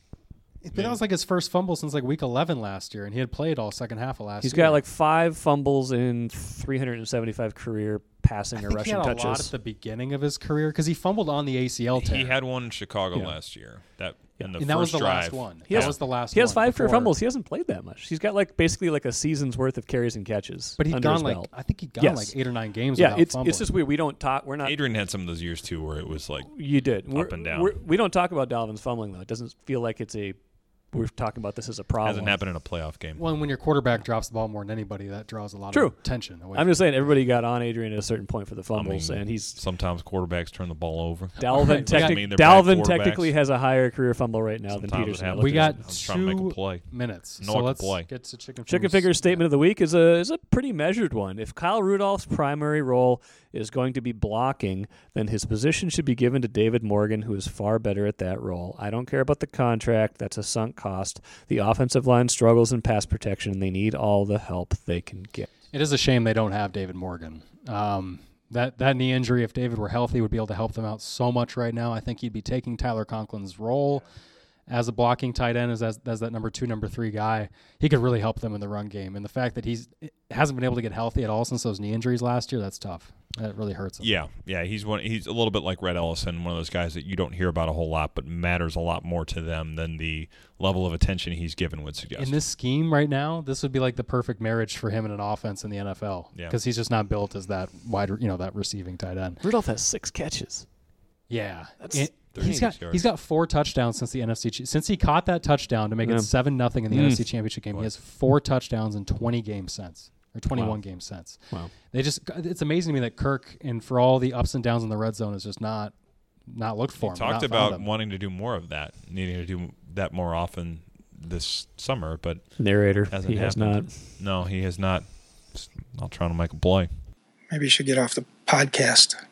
Speaker 2: But that was like his first fumble since like week eleven last year, and he had played all second half of last
Speaker 3: He's
Speaker 2: year.
Speaker 3: got like five fumbles in three hundred seventy-five career passing
Speaker 2: I
Speaker 3: or
Speaker 2: think he
Speaker 3: rushing
Speaker 2: had a
Speaker 3: touches.
Speaker 2: lot at the beginning of his career because he fumbled on the A C L tear.
Speaker 4: He had one in Chicago
Speaker 3: Yeah.
Speaker 4: last year. That in the
Speaker 2: and
Speaker 4: first
Speaker 2: that was the
Speaker 4: drive.
Speaker 2: last one.
Speaker 3: He
Speaker 2: that
Speaker 3: has-
Speaker 2: was the last
Speaker 3: He has
Speaker 2: one
Speaker 3: five career
Speaker 2: before-
Speaker 3: fumbles. He hasn't played that much. He's got like basically like a season's worth of carries and catches.
Speaker 2: But he'd
Speaker 3: under
Speaker 2: gone
Speaker 3: his
Speaker 2: like
Speaker 3: belt.
Speaker 2: I think he'd gone
Speaker 3: Yes.
Speaker 2: like eight or nine games
Speaker 3: Yeah,
Speaker 2: without
Speaker 3: it's
Speaker 2: fumbling.
Speaker 3: it's just weird. We don't talk. We're not.
Speaker 4: Adrian had some of those years too where it was like
Speaker 3: You did We're-
Speaker 4: and down.
Speaker 3: we're- We don't talk about Dalvin's fumbling though. It doesn't feel like it's a. We're talking about this as a problem.
Speaker 4: hasn't happened in a playoff game.
Speaker 2: Well, and when your quarterback drops the ball more than anybody, that draws a lot
Speaker 3: True.
Speaker 2: of attention away.
Speaker 3: I'm just saying everybody got on Adrian at a certain point for the
Speaker 4: I
Speaker 3: fumbles,
Speaker 4: mean,
Speaker 3: and he's
Speaker 4: sometimes quarterbacks turn the ball over.
Speaker 3: Dalvin.
Speaker 2: Right,
Speaker 3: technic-
Speaker 4: doesn't mean they're bad
Speaker 3: Dalvin
Speaker 4: quarterbacks.
Speaker 3: technically has a higher career fumble rate now than
Speaker 4: Sometimes it
Speaker 3: Peterson.
Speaker 4: happens.
Speaker 2: We got
Speaker 4: I was trying to make a
Speaker 2: two
Speaker 4: play.
Speaker 2: minutes.
Speaker 4: No
Speaker 2: so
Speaker 4: one can
Speaker 2: let's
Speaker 4: play.
Speaker 2: get to chicken.
Speaker 3: Chicken
Speaker 2: Fingers.
Speaker 3: Finger's statement of the week is a is a pretty measured one. If Kyle Rudolph's primary role is going to be blocking, then his position should be given to David Morgan, who is far better at that role. I don't care about the contract. That's a sunk cost. The offensive line struggles in pass protection. They need all the help they can get.
Speaker 2: It is a shame they don't have David Morgan. Um, that that knee injury, if David were healthy, would be able to help them out so much right now. I think he'd be taking Tyler Conklin's role as a blocking tight end, as, as as that number two, number three guy. He could really help them in the run game. And the fact that he's hasn't been able to get healthy at all since those knee injuries last year, that's tough. That really hurts him.
Speaker 4: Yeah, yeah, he's one. He's a little bit like Red Ellison, one of those guys that you don't hear about a whole lot, but matters a lot more to them than the level of attention he's given would suggest.
Speaker 2: In this scheme right now, this would be like the perfect marriage for him in an offense in the N F L.
Speaker 4: Yeah.
Speaker 2: Because he's just not built as that wide, you know, that receiving tight end.
Speaker 3: Rudolph has six catches.
Speaker 2: Yeah,
Speaker 3: That's
Speaker 2: It- he's
Speaker 4: thirty-six
Speaker 2: got
Speaker 4: yards.
Speaker 2: he's got four touchdowns since the N F C ch- since he caught that touchdown to make
Speaker 3: Yeah.
Speaker 2: it seven nothing in the
Speaker 3: Mm.
Speaker 2: N F C Championship game.
Speaker 4: Boy.
Speaker 2: He has four touchdowns in twenty games since. or twenty-one
Speaker 3: Wow.
Speaker 2: games since.
Speaker 3: Wow.
Speaker 2: They just it's amazing to me that Kirk, and for all the ups and downs in the red zone, is just not not looked for
Speaker 4: He
Speaker 2: him.
Speaker 4: talked
Speaker 2: not
Speaker 4: about
Speaker 2: found him.
Speaker 4: wanting to do more of that, needing to do that more often this summer, but
Speaker 3: Narrator.
Speaker 4: hasn't
Speaker 3: He has
Speaker 4: happened.
Speaker 3: not.
Speaker 4: No, he has not. Just not trying to make a play.
Speaker 5: Maybe you should get off the podcast.